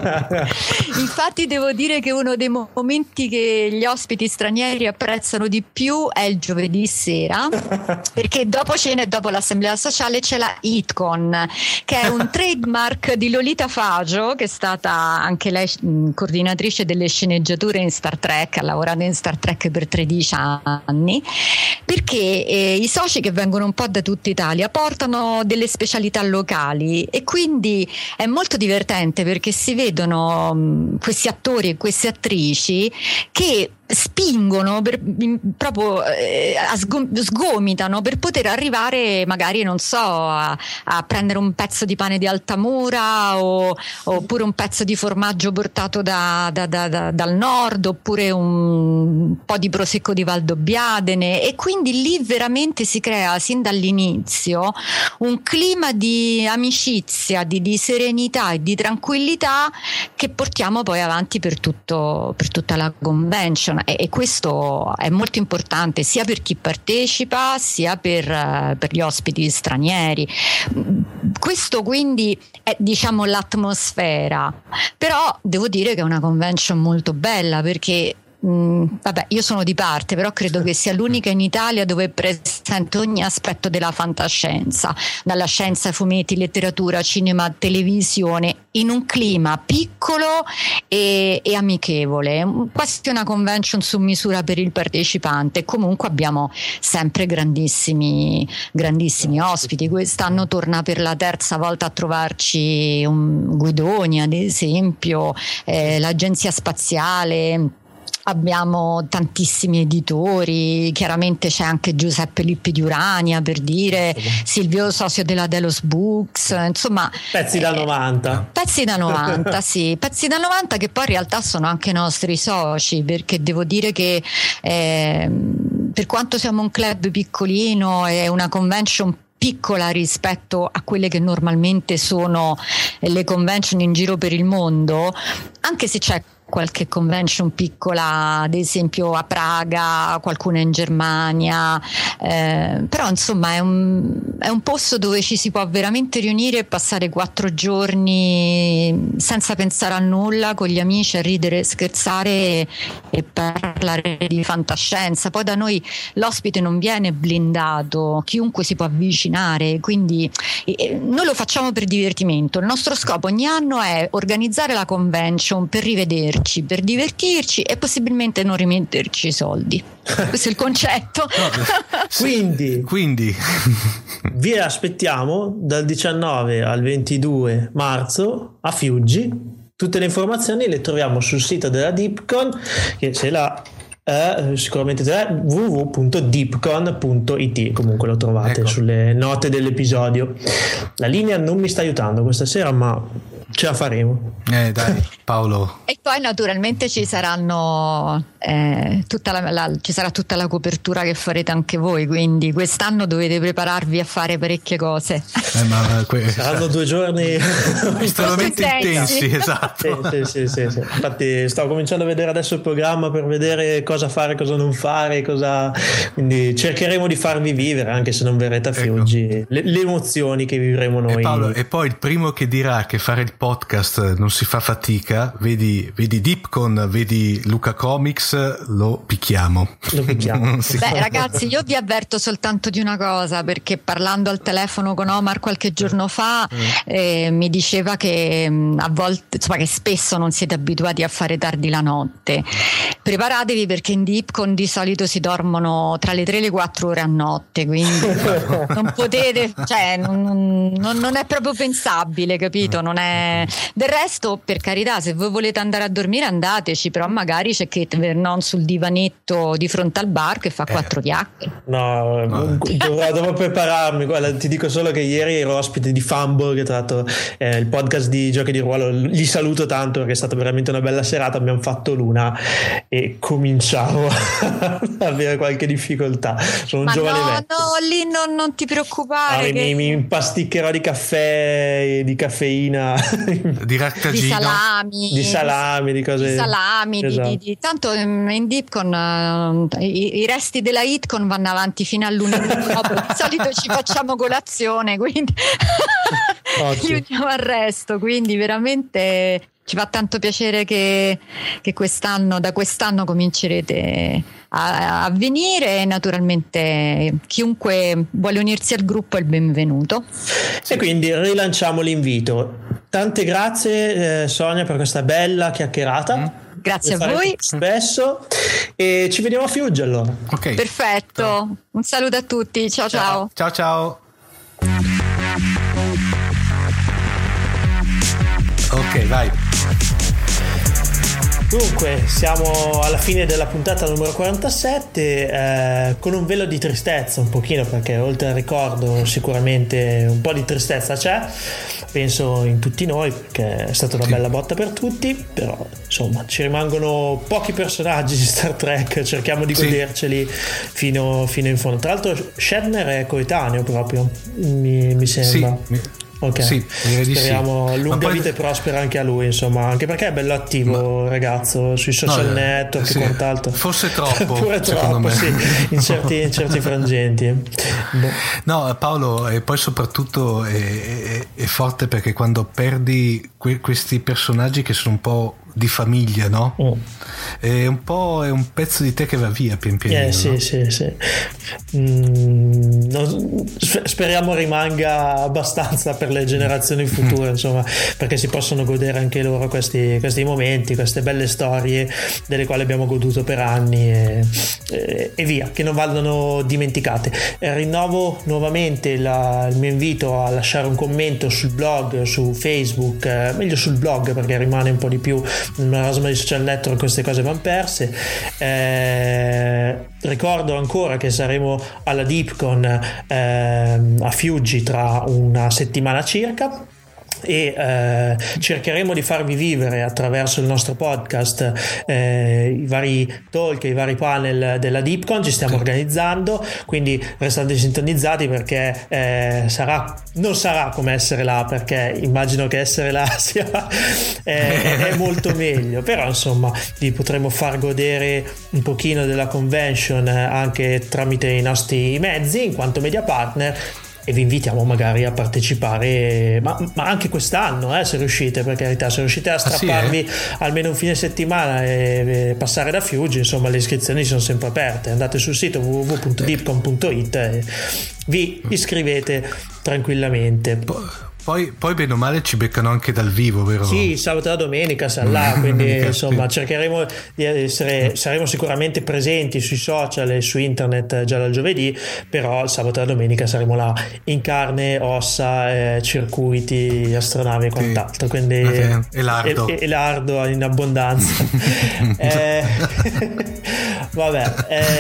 Infatti devo dire che uno dei momenti che gli ospiti stranieri apprezzano di più è il giovedì sera, perché dopo cena e dopo l'assemblea sociale c'è la HitCon, che è un trademark di Lolita Fagio, che è stata anche lei mh, coordinatrice delle sceneggiature in Star Trek, ha lavorato in Star Trek per tredici anni, perché eh, i soci che vengono un po' da tutta Italia portano delle specialità locali e quindi è molto divertente, perché si vedono mh, questi attori e queste attrici che spingono per, proprio eh, sgomitano per poter arrivare magari, non so, a, a prendere un pezzo di pane di Altamura o, oppure un pezzo di formaggio portato da, da, da, da, dal nord, oppure un po' di prosecco di Valdobbiadene, e quindi lì veramente si crea sin dall'inizio un clima di amicizia, di, di serenità e di tranquillità che portiamo poi avanti per tutto, per tutta la convention. E questo è molto importante sia per chi partecipa sia per, per gli ospiti stranieri. Questo quindi è, diciamo, l'atmosfera, però devo dire che è una convention molto bella, perché Mm, vabbè, io sono di parte, però credo che sia l'unica in Italia dove è presente ogni aspetto della fantascienza, dalla scienza ai fumetti, letteratura, cinema, televisione, in un clima piccolo e, e amichevole, quasi una convention su misura per il partecipante. Comunque abbiamo sempre grandissimi grandissimi ospiti. Quest'anno torna per la terza volta a trovarci un Guidoni, ad esempio, eh, l'agenzia spaziale. Abbiamo tantissimi editori, chiaramente c'è anche Giuseppe Lippi di Urania, per dire, Silvio, socio della Delos Books, insomma pezzi da novanta. Pezzi da novanta, sì, pezzi da novanta che poi in realtà sono anche nostri soci, perché devo dire che eh, per quanto siamo un club piccolino e una convention piccola rispetto a quelle che normalmente sono le convention in giro per il mondo, anche se c'è qualche convention piccola, ad esempio a Praga, qualcuna in Germania, eh, però insomma è un, è un posto dove ci si può veramente riunire e passare quattro giorni senza pensare a nulla, con gli amici, a ridere, scherzare e, e parlare di fantascienza. Poi da noi l'ospite non viene blindato, chiunque si può avvicinare, quindi eh, noi lo facciamo per divertimento. Il nostro scopo ogni anno è organizzare la convention per rivederci, per divertirci e possibilmente non rimetterci i soldi. Questo è il concetto. No, quindi, quindi vi aspettiamo dal diciannove al ventidue marzo a Fiuggi. Tutte le informazioni le troviamo sul sito della DeepCon, che se la Uh, sicuramente è w w w punto deepcon punto i t. Comunque lo trovate, ecco, sulle note dell'episodio. La linea non mi sta aiutando questa sera, ma ce la faremo. Eh dai, Paolo. E poi naturalmente ci saranno eh, tutta la, la, ci sarà tutta la copertura che farete anche voi, quindi quest'anno dovete prepararvi a fare parecchie cose. Eh, ma que- saranno due giorni estremamente intensi, esatto. Sì, sì, sì, sì, sì. Infatti sto cominciando a vedere adesso il programma per vedere cosa fare, cosa non fare, cosa... quindi cercheremo di farvi vivere, anche se non verrete a Fiuggi, ecco, le, le emozioni che vivremo noi. E, Paolo, e poi il primo che dirà che fare il podcast non si fa fatica, vedi, vedi DeepCon, vedi Luca Comics, lo picchiamo. Lo picchiamo. Beh ragazzi, io vi avverto soltanto di una cosa, perché parlando al telefono con Omar qualche giorno fa eh, mi diceva che a volte, insomma, che spesso non siete abituati a fare tardi la notte. Preparatevi, perché in DeepCon di solito si dormono tra le tre e le quattro ore a notte, quindi non potete, cioè non, non, non è proprio pensabile, capito? Non è... Del resto, per carità, se voi volete andare a dormire andateci, però magari c'è Kate Vernon sul divanetto di fronte al bar che fa eh. quattro chiacchiere. No, no. Dovrò, dovrò prepararmi. Guarda, ti dico solo che ieri ero ospite di Fumble, che tra l'altro è il podcast di giochi di ruolo. Li saluto tanto perché è stata veramente una bella serata. Abbiamo fatto l'una e cominciamo a avere qualche difficoltà. Sono un Ma giovane no, vecchio. no, lì non, non ti preoccupare. Ah, che... mi, mi impasticcherò di caffè, di caffeina, di rattagino, di salami, di salami, di cose. Di salami, esatto. di, di, di... tanto in DeepCon uh, i, i resti della HitCon vanno avanti fino a lunedì. Dopo di solito ci facciamo colazione, quindi chiudiamo al resto. Quindi veramente ci fa tanto piacere che, che quest'anno, da quest'anno comincerete a, a venire, e naturalmente chiunque vuole unirsi al gruppo è il benvenuto. E quindi rilanciamo l'invito. Tante grazie eh, Sonia per questa bella chiacchierata. Mm. Grazie a voi. Spesso, e ci vediamo a Fiuggi allora. Okay. Perfetto. Ciao. Un saluto a tutti. Ciao ciao. Ciao ciao. Ok, vai. Dunque, siamo alla fine della puntata numero quarantasette, eh, con un velo di tristezza un pochino, perché oltre al ricordo sicuramente un po' di tristezza c'è, penso in tutti noi, perché è stata una sì. bella botta per tutti, però insomma ci rimangono pochi personaggi di Star Trek, cerchiamo di goderceli sì. fino, fino in fondo. Tra l'altro Shatner è coetaneo proprio, mi, mi sembra. Sì. Ok, sì, speriamo sì. lunga poi... vita e prospera anche a lui, insomma, anche perché è bello attivo, ma... ragazzo, sui social no, network sì. e quant'altro. Forse troppo, pure troppo, me. sì, in certi, in certi frangenti. Boh. No, Paolo, e poi soprattutto è, è, è forte perché quando perdi que- questi personaggi che sono un po' di famiglia, no? Mm. È un po' è un pezzo di te che va via pian pianino. Eh sì, no? sì, sì. Mm, non, speriamo rimanga abbastanza per le generazioni future, mm. insomma, perché si possono godere anche loro questi, questi momenti, queste belle storie delle quali abbiamo goduto per anni e, e, e via, che non vadano dimenticate. E rinnovo nuovamente la, il mio invito a lasciare un commento sul blog, su Facebook, eh, meglio sul blog perché rimane un po' di più nel marasma di social network, queste cose vanno perse. Eh, ricordo ancora che saremo alla DeepCon eh, a Fiuggi tra una settimana circa, e eh, cercheremo di farvi vivere attraverso il nostro podcast eh, i vari talk, i vari panel della DeepCon. Ci stiamo organizzando, quindi restate sintonizzati perché eh, sarà non sarà come essere là, perché immagino che essere là sia eh, è molto meglio, però insomma vi potremo far godere un pochino della convention anche tramite i nostri mezzi in quanto media partner, e vi invitiamo magari a partecipare, ma, ma anche quest'anno eh, se riuscite, per carità, se riuscite a strapparvi ah, sì, eh? almeno un fine settimana e, e passare da Fiuggi, insomma le iscrizioni sono sempre aperte, andate sul sito w w w punto deepcon punto it e vi iscrivete tranquillamente. Poi, poi bene o male ci beccano anche dal vivo, vero? Sì, sabato e la domenica sarà là, quindi insomma cercheremo di essere, saremo sicuramente presenti sui social e su internet già dal giovedì, però il sabato e la domenica saremo là in carne, ossa, eh, circuiti, astronavi e quant'altro, quindi okay. e lardo e, e lardo in abbondanza. eh, vabbè,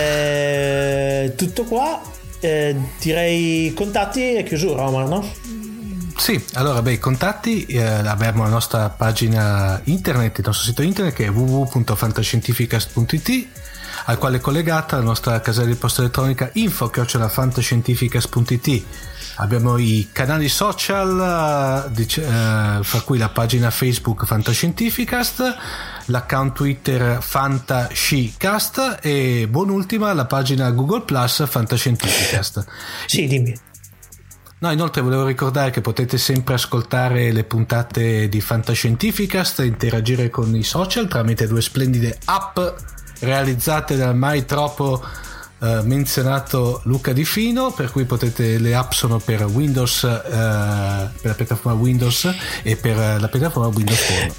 eh, tutto qua, eh, direi contatti e chiusura, Omar, no? Sì, allora beh, i contatti, eh, abbiamo la nostra pagina internet, il nostro sito internet che è w w w punto fantascientificast punto it, al quale è collegata la nostra casella di posta elettronica info chiocciola fantascientificast punto it. Abbiamo i canali social, eh, fra cui la pagina Facebook Fantascientificast, l'account Twitter Fantascicast e buon'ultima la pagina Google Plus Fantascientificast. Sì, dimmi. No, inoltre volevo ricordare che potete sempre ascoltare le puntate di Fantascientificast e interagire con i social tramite due splendide app realizzate dal mai troppo eh, menzionato Luca Di Fino, per cui potete, le app sono per Windows, eh, per la piattaforma Windows e per la piattaforma Windows Phone.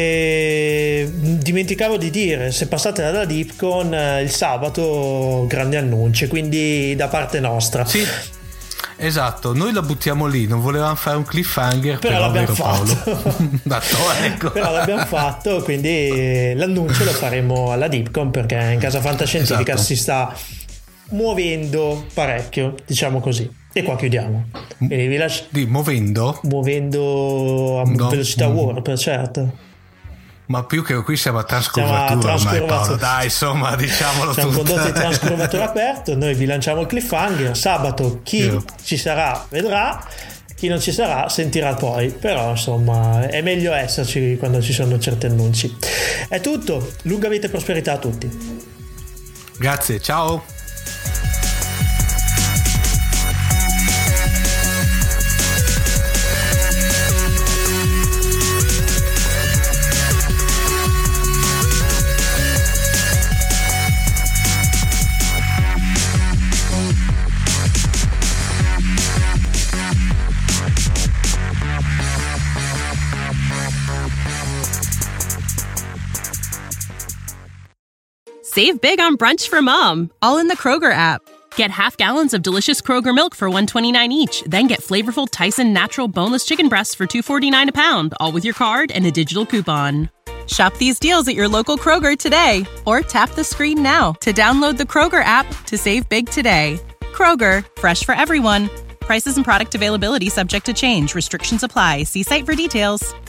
E dimenticavo di dire, se passate dalla DeepCon eh, il sabato grandi annunci, quindi da parte nostra. Sì. Esatto, noi la buttiamo lì, non volevamo fare un cliffhanger, però, però l'abbiamo fatto. Dato, ecco. Però l'abbiamo fatto, quindi l'annuncio lo faremo alla DeepCon, perché in casa Fantascientifica esatto. si sta muovendo parecchio, diciamo così. E qua chiudiamo. Quindi vi lascio... Di muovendo? Muovendo a no. velocità warp, certo. Ma più che qui siamo a trascurvatura, ormai, Paolo, dai, insomma, diciamolo siamo tutto. condotti in trascurvatura aperto. Noi vi lanciamo il cliffhanger. Sabato chi Io. ci sarà vedrà, chi non ci sarà sentirà poi, però insomma è meglio esserci quando ci sono certi annunci. È tutto, lunga vita e prosperità a tutti. Grazie, ciao. Save big on brunch for mom, all in the Kroger app. Get half gallons of delicious Kroger milk for one twenty-nine each, then get flavorful Tyson natural boneless chicken breasts for two forty-nine a pound, all with your card and a digital coupon. Shop these deals at your local Kroger today, or tap the screen now to download the Kroger app to save big today. Kroger, fresh for everyone. Prices and product availability subject to change. Restrictions apply. See site for details.